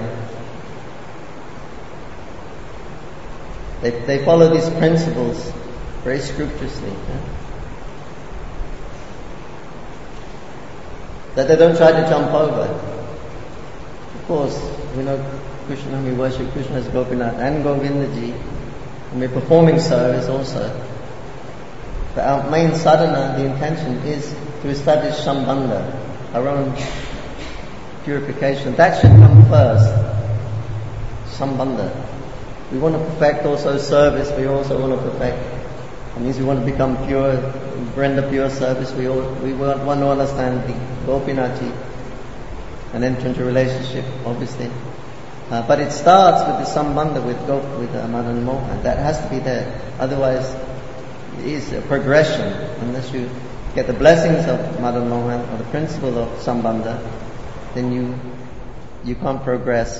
they, they follow these principles very scrupulously. Yeah? That they don't try to jump over. Of course, we know Krishna, we worship Krishna as Gopinath and Govindaji, and we're performing service also. But our main sadhana, the intention, is to establish sambandha, our own purification. That should come first. Sambandha. We want to perfect also service. We also want to perfect. That means we want to become pure, render pure service. We all, we want to understand the Gopinathi and enter into a relationship, obviously. Uh, but it starts with the sambandha with Gop, with uh, Madan Mohan. That has to be there. Otherwise, it is a progression. Unless you get the blessings of Madan Mohan or the principle of sambandha, then you you can't progress.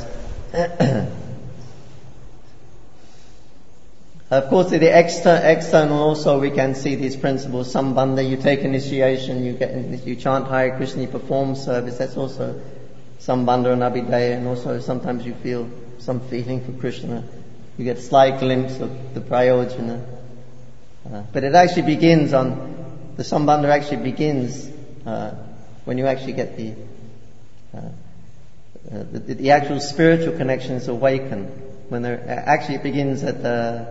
Of course, the exter- external also we can see these principles. Sambandha, you take initiation, you get you chant Hare Krishna, you perform service. That's also sambandha and abhidaya, and also sometimes you feel some feeling for Krishna. You get a slight glimpse of the prayojana. Uh, but it actually begins on, the sambandha actually begins uh, when you actually get the, uh, uh, the the actual spiritual connections awaken. When there actually it begins at the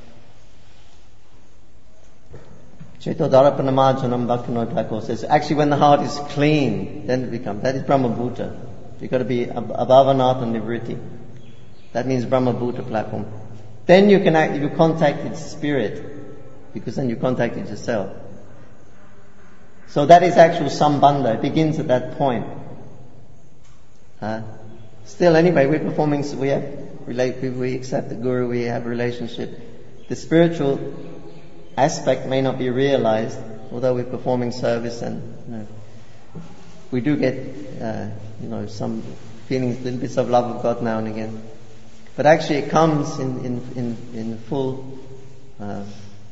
Chaitodarapanamajanam Bhaktivinoda Thakur says, actually when the heart is clean, then it becomes, that is Brahma Bhuta. You've got to be above anartha nivritti. That means Brahma Bhuta platform. Then you can act, you contacted spirit, because then you contacted yourself. So that is actual sambandha. It begins at that point. Uh, still, anyway, we're performing. We have relate. We accept the Guru. We have a relationship. The spiritual aspect may not be realized, although we're performing service, and you know, we do get, uh, you know, some feelings, little bits of love of God now and again. But actually, it comes in in in, in full. Uh,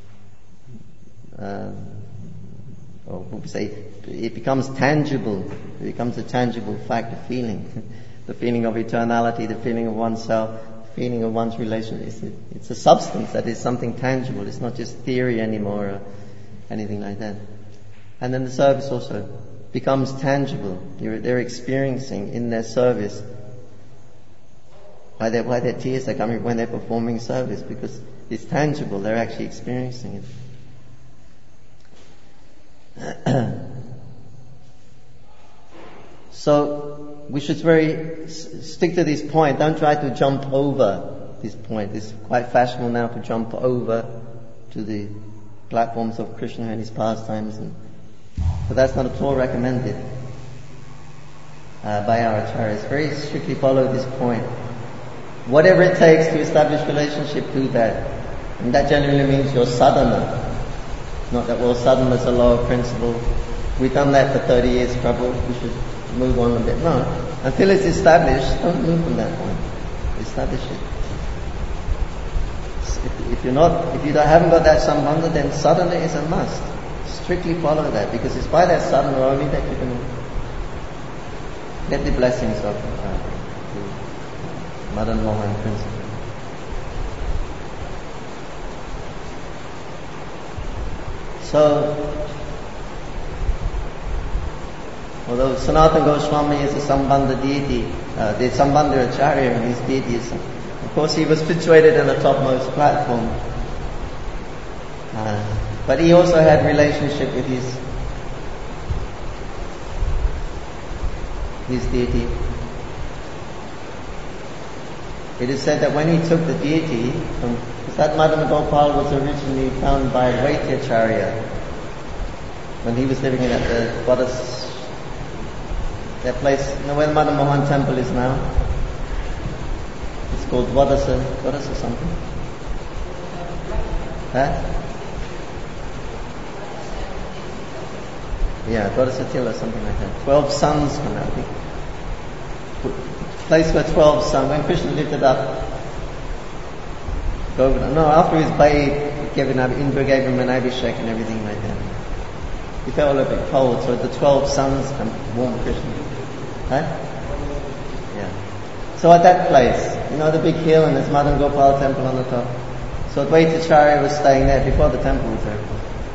Uh, or what we say, it becomes tangible. It becomes a tangible fact, a feeling. The feeling of eternality, the feeling of oneself, the feeling of one's relation. It's a, it's a substance that is something tangible. It's not just theory anymore or anything like that. And then the service also becomes tangible. They're, they're experiencing in their service Why their, why their tears are coming when they're performing service, because it's tangible, they're actually experiencing it. So, we should very s- stick to this point, don't try to jump over this point. It's quite fashionable now to jump over to the platforms of Krishna and his pastimes, and, but that's not at all recommended uh, by our acharyas. Very strictly follow this point. Whatever it takes to establish relationship, do that. And that generally means your sadhana. Not that, well, sadhana is a lower principle. We've done that for thirty years, Prabhu. We should move on a bit. No. Until it's established, don't move from that point. Establish it. If, if you're not, if you don't, haven't got that sambandha, then sadhana is a must. Strictly follow that, because it's by that sadhana only that you can get the blessings of uh, the Madan Mohan principle. So, although Sanatana Goswami is a Sambandha deity, uh, the Sambandha Acharya and his deity is, of course, he was situated on the topmost platform. Uh, but he also had relationship with his his deity. It is said that when he took the deity, from, because that Madan Gopal was originally found by Vaidhyacharya when he was living in at the Vadas, that place, you know where the Madan Mohan temple is now? It's called Vadasa, Vadasa something. Huh? Yeah, Vadasatila, something like that. Twelve sons come out. Place where twelve sons, when Krishna lifted up Govardhana. No, after his bathe, gave him, Indra gave him an abhishek and everything like that. He felt a little bit cold, so the twelve sons come warm Krishna. Huh? Yeah. So at that place, you know the big hill, and there's Madan Gopal temple on the top. So Advaitacharya was staying there before the temple was there.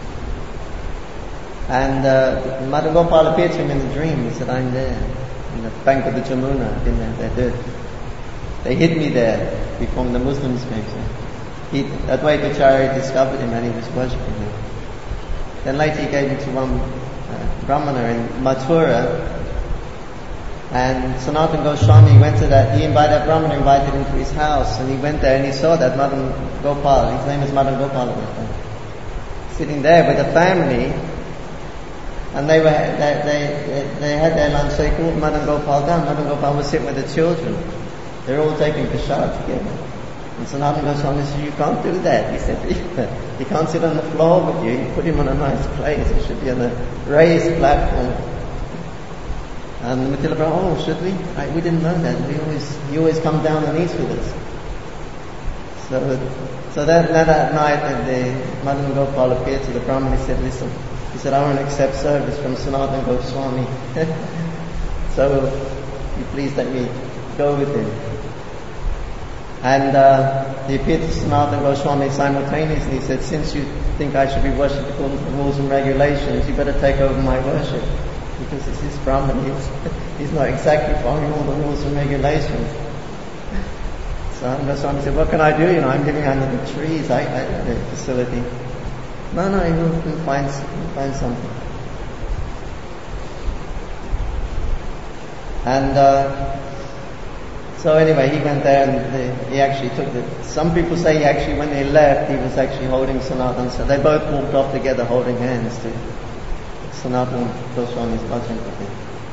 And uh, Madan Gopal appeared to him in the dream. He said, I'm there, in the bank of the Jamuna. I've been there, they're dead. They hid me there before the Muslims came to him. He, Advaitacharya discovered him and he was worshipping him. Then later he gave him to one uh, Brahmana in Mathura. And Sanatana Goswami went to that, he invited that Brahmana, invited him to his house, and he went there and he saw that Madan Gopal, his name is Madan Gopal at that time, sitting there with a family, and they were, they, they, they had their lunch, so they called Madan Gopal down. Madan Gopal was sitting with the children. They're all taking prasad together. And Sanatana Goswami said, you can't do that. He said, he can't sit on the floor with you, you put him on a nice place, it should be on a raised platform. And the Mathila Brahma, oh, should we? I, we didn't know that. We always, you always come down and eat with us. So, so that, that night, and the Madan Gopal appeared to the Brahman. He said, listen, he said, I want to accept service from Sanatana Goswami. So, you please let me go with him. And uh, he appeared to Sanatana Goswami simultaneously. He said, since you think I should be worshipped according to the rules and regulations, you better take over my worship. Because it's this Brahman, he's, he's not exactly following all the rules and regulations. So Goswami said, what can I do? You know, I'm living under the trees, I, I the facility. No, no, he will he'll find, he'll find something. And uh, so anyway, he went there and the, he actually took the, some people say he actually, when they left, he was actually holding Sanatana. So they both walked off together holding hands too. Sanatana Goswami's bhajan Pati.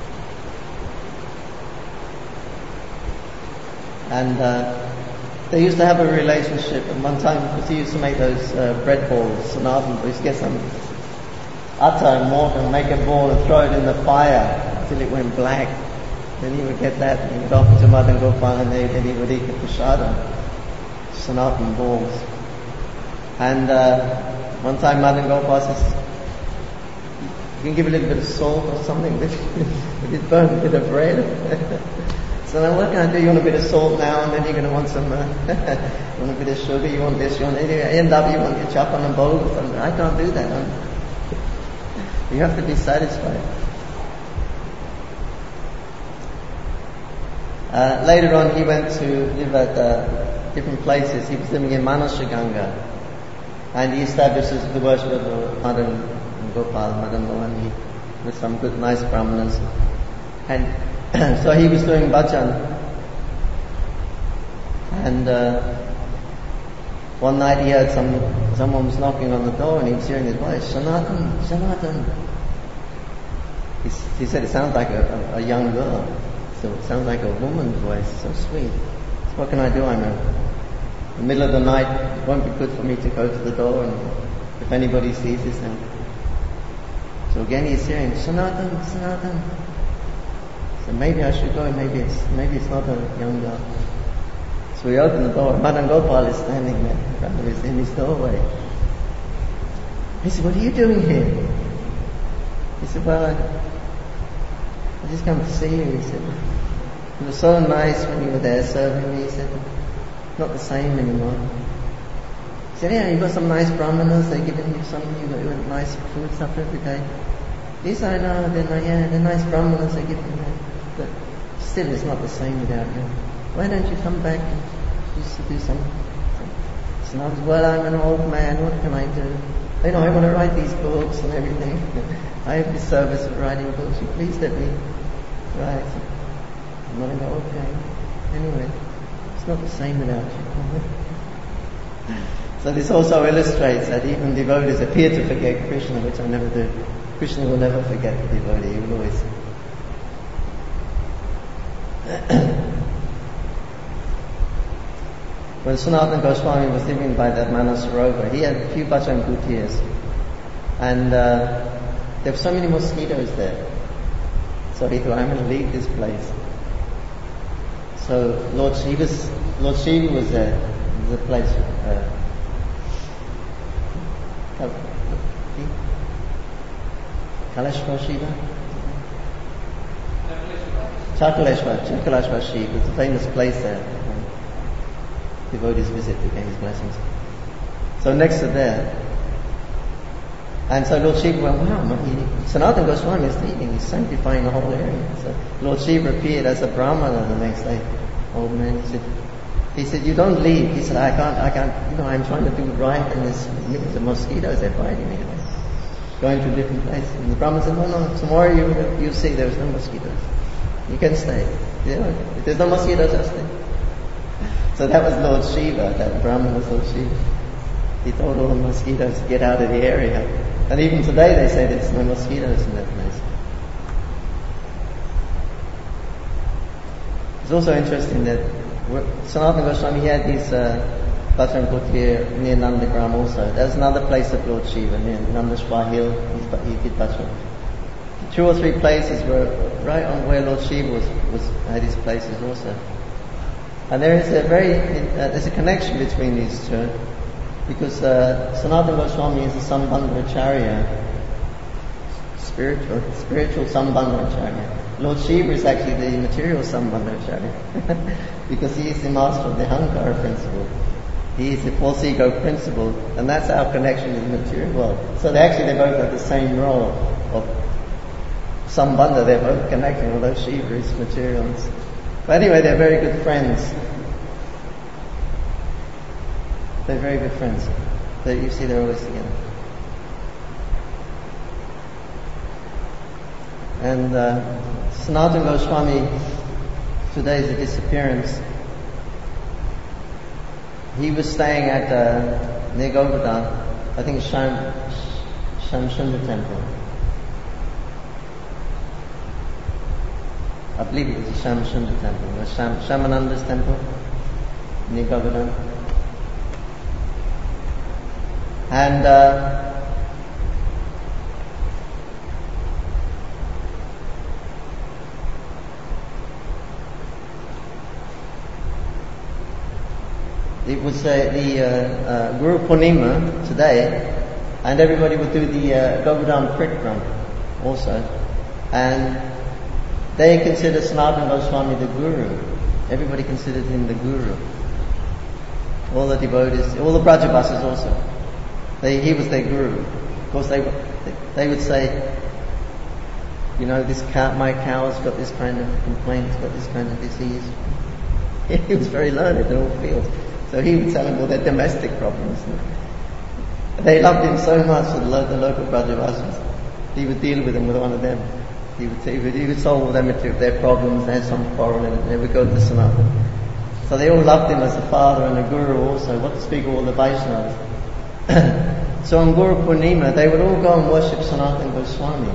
And uh, they used to have a relationship. And one time, because he used to make those uh, bread balls, Sanatana used to get some atta and mortar and make a ball and throw it in the fire until it went black. Then he would get that and he would offer to Madan Gopal, and they, then he would eat the prasada, Sanatana balls. And uh, one time Madan Gopal says, you can give a little bit of salt or something with it burnt a bit of bread. So now what can I do? You want a bit of salt now, and then you're going to want some, uh, you want a bit of sugar, you want this, you want, anyway, end up you want your chop on a bowl or something. I can't do that. I'm, you have to be satisfied. Uh, later on, he went to live at uh, different places. He was living in Manasaganga, and he established the worship of Madan Gopal, Madan Mohan, with some good, nice brahmanas. And so he was doing bhajan, and uh, one night he heard some someone was knocking on the door, and he was hearing his voice, Sanatan, Sanatan. He, he said it sounds like a, a, a young girl. So it sounds like a woman's voice, so sweet. So what can I do? I'm in the middle of the night. It won't be good for me to go to the door, and if anybody sees this, then. So again he's hearing, Sanatan, Sanatan. So maybe I should go, maybe it's maybe it's not a young girl. So we open the door, Madan Gopal is standing there in front of his, in his doorway. He said, what are you doing here? He said, well, I, I just come to see you. He said, it was so nice when you were there serving me. He said, not the same anymore. He said, yeah, you got some nice brahmanas, they're giving you something, you got your nice food stuff every day. Yes, I know, they're, not, yeah, they're nice brahmanas, they're giving you, but still it's not the same without you. Why don't you come back and just to do something? So I was, well, I'm an old man, what can I do? You know, I want to write these books and everything. I have this service of writing books. You please let me write. And I go, okay. Anyway, it's not the same without you. So this also illustrates that even devotees appear to forget Krishna, which I never do. Krishna will never forget the devotee. He will always. When Sanatana Goswami was living by that Manasarovar, he had a few bhajan kutirs, and uh, there were so many mosquitoes there. So he thought, I'm going to leave this place. So Lord Shiva's, Lord Shiva was there. There's a place. Uh, Kaleshwar Shiva? Chakaleshwar, Chakaleshwar Shiva. It's a famous place there. Devotees visit to gain his blessings. So next to there, and so Lord Shiva went, wow, Sanatana Goswami is leaving, he's sanctifying the whole area. So Lord Shiva appeared as a Brahmana the next day. Old man, he said, he said, you don't leave. He said, I can't, I can't, you know, I'm trying to do right, and there's the mosquitoes, they're biting me. Going to different places. And the Brahman said, no, no, tomorrow you you see there's no mosquitoes. You can stay. You know, if there's no mosquitoes, I'll stay. So that was Lord Shiva, that Brahman was Lord Shiva. He told all the mosquitoes to get out of the area. And even today they say there's no mosquitoes in that place. It's also interesting that Sanatana Goswami, he had these uh, bhajan kutir near Nandagram also. There's another place of Lord Shiva, near Nandashwar Hill, he did bhajan. Two or three places were right on where Lord Shiva was, was had his places also. And there is a very, uh, there's a connection between these two, because uh, Sanatana Goswami is a Sambandhacharya, spiritual, spiritual Sambandhacharya. Lord Shiva is actually the material Sambandhacharya, because he is the master of the Ahankara principle. He is the false ego principle, and that's our connection with the material world. So they actually, they both have the same role of Sambandha, they're both connecting, although Shiva is material. But anyway, they're very good friends. They're very good friends. They, you see, they're always together. And uh, Sanatana Goswami, today's a disappearance. He was staying at uh, near Govardhan, I think Sham Shamsundar temple. I believe it was the Shamsundar temple, the Sham, Shamananda's temple near Govardhan. And uh, it was uh, the uh, uh, Guru Purnima today, and everybody would do the uh, Govardhan Parikram also. And they consider Sanatana Goswami the Guru. Everybody considered him the Guru. All the devotees, all the Brajavasis also. They, he was their Guru. Of course, they, they would say, you know, this cow, my cow's got this kind of complaint, it's got this kind of disease. He was very learned in all fields. So he would tell them all their domestic problems. They loved him so much, the, lo- the local Brajavasis. He would deal with them with one of them. He would, he would, he would solve them into their problems. They had some quarrel and they would go to Sanatana. So they all loved him as a father and a guru also, what to speak of all the Vaishnavas. So on Guru Purnima, they would all go and worship Sanatana Goswami.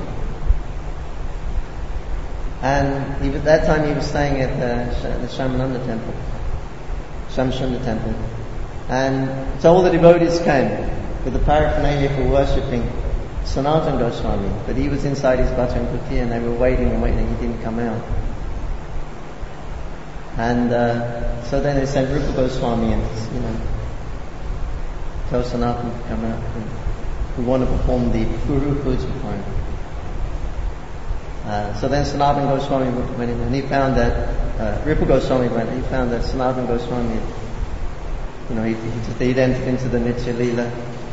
And he, at that time he was staying at the, the Shamananda temple, Shamshunda temple. And so all the devotees came with the paraphernalia for worshipping Sanatana Goswami. But he was inside his bhajan kuti and they were waiting and waiting, he didn't come out. And uh, so then they sent Rupa Goswami and, you know, tell Sanatana to come out. And we want to perform the Guru Puja for him. Uh, so then Sanatana Goswami went in and he found that, uh, Rupa Goswami went and he found that Sanatana Goswami, you know, he, he, he'd entered into the Nitya Leela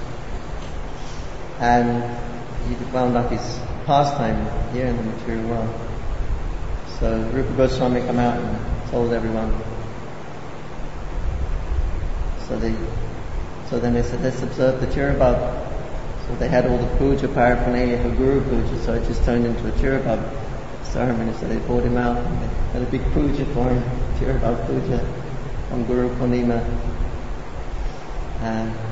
and he wound up his pastime here in the material world. So Rupa Goswami came out and told everyone. So they, so then they said, let's observe the Tirabhav. So they had all the puja paraphernalia for Guru Puja, so it just turned into a Tirabhav ceremony. So they brought him out and they had a big puja for him, Tirabhav Puja on Guru Purnima. And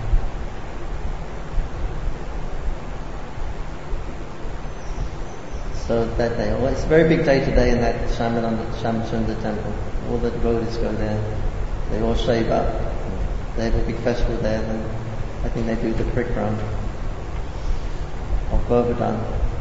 so that day, well, it's a very big day today in that Shamananda, Shamshunda temple. All the devotees go there. They all shave up. They have a big festival there. Then I think they do the Prikram of Govardhan.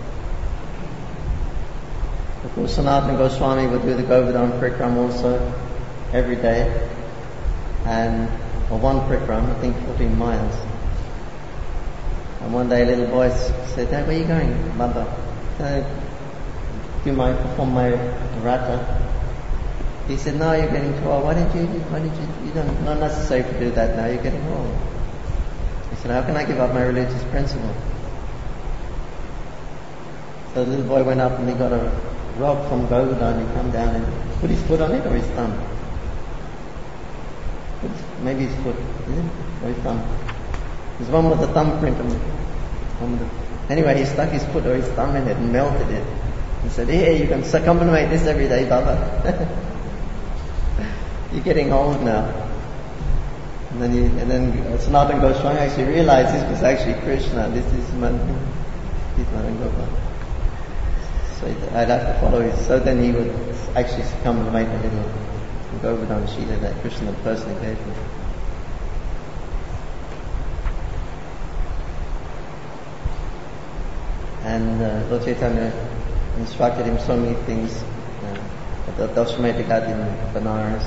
Of course, Sanatana Goswami would do the Govardhan Prikram also every day. And for one Prikram, I think fourteen miles. And one day a little boy said, Dad, where are you going, Baba? Can I do my, perform my rata? He said, no, you're getting too old. Why didn't you, why did you, you don't, not necessary to do that now, you're getting old. He said, how can I give up my religious principle? So the little boy went up and he got a rock from Govardhan and he come down and put his foot on it or his thumb? Maybe his foot, is it? Or his thumb. There's one with a thumbprint on it. On the, anyway, he stuck his foot or his thumb in it and melted it. He said, here, you can circumambulate this every day, Baba. You're getting old now. And then, he, and then Sanatana Goswami actually realized this was actually Krishna. This is Man, this is Madan Gopal. So I'd have to follow his. So then he would actually circumambulate a little Govardhan Shila that Krishna personally gave him. And uh, Lord Chaitanya instructed him so many things uh, at the Dashmeta Ghat in Benares.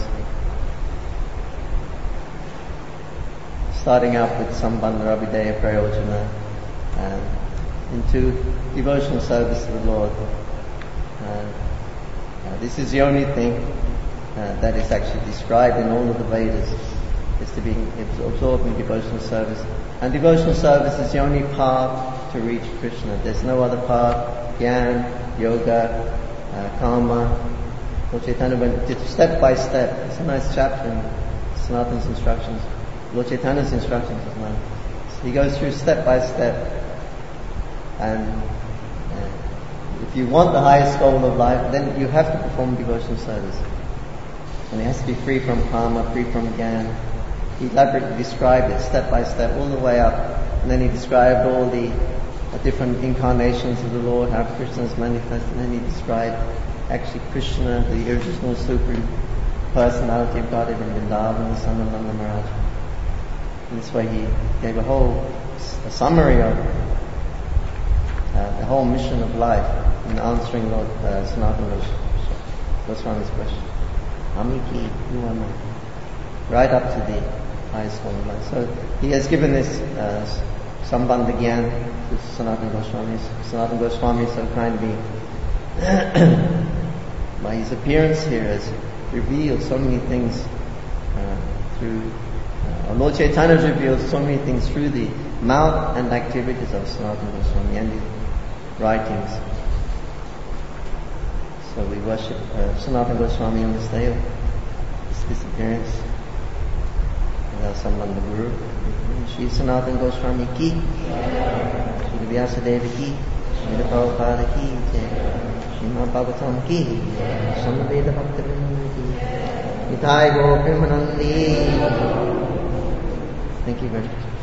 Starting out with Sambandha Abhideya Prayojana uh, into devotional service to the Lord. Uh, uh, this is the only thing uh, that is actually described in all of the Vedas, is to be absorbed in devotional service. And devotional service is the only path to reach Krishna. There's no other path. Gyan, yoga, uh, karma. Lord Chaitanya went step by step. It's a nice chapter in Sanatana's instructions. Lord Chaitanya's instructions is nice. So he goes through step by step. And uh, if you want the highest goal of life, then you have to perform devotional service. And it has to be free from karma, free from gyan. He elaborately described it step by step, all the way up. And then he described all the uh, different incarnations of the Lord, how Krishna is manifest. And then he described actually Krishna, the original supreme personality of God in Vrindavan, the son of Nanda Maharaj. In this way he gave a whole a summary of uh, the whole mission of life in answering Lord uh, Sanatana Goswami's question. Amiki Yuama. Right up to the highest form of life. So he has given this uh, Sambandha Gyan to Sanatana Goswami. Sanatana Goswami so kindly, by his appearance here, has revealed so many things uh, through uh, Lord Chaitanya has revealed so many things through the mouth and activities of Sanatana Goswami and his writings. So we worship uh, Sanatana Goswami on this day of his disappearance. And our Sambandha Guru, Shri Sanatana Goswami ki, Shri Vyasadeva ki, Shri Prabhupada ki, Shrimad Bhagavatam ki, Samaveda Bhaktivinoda ki, Nitai Gaur Premanandi. Thank you very much.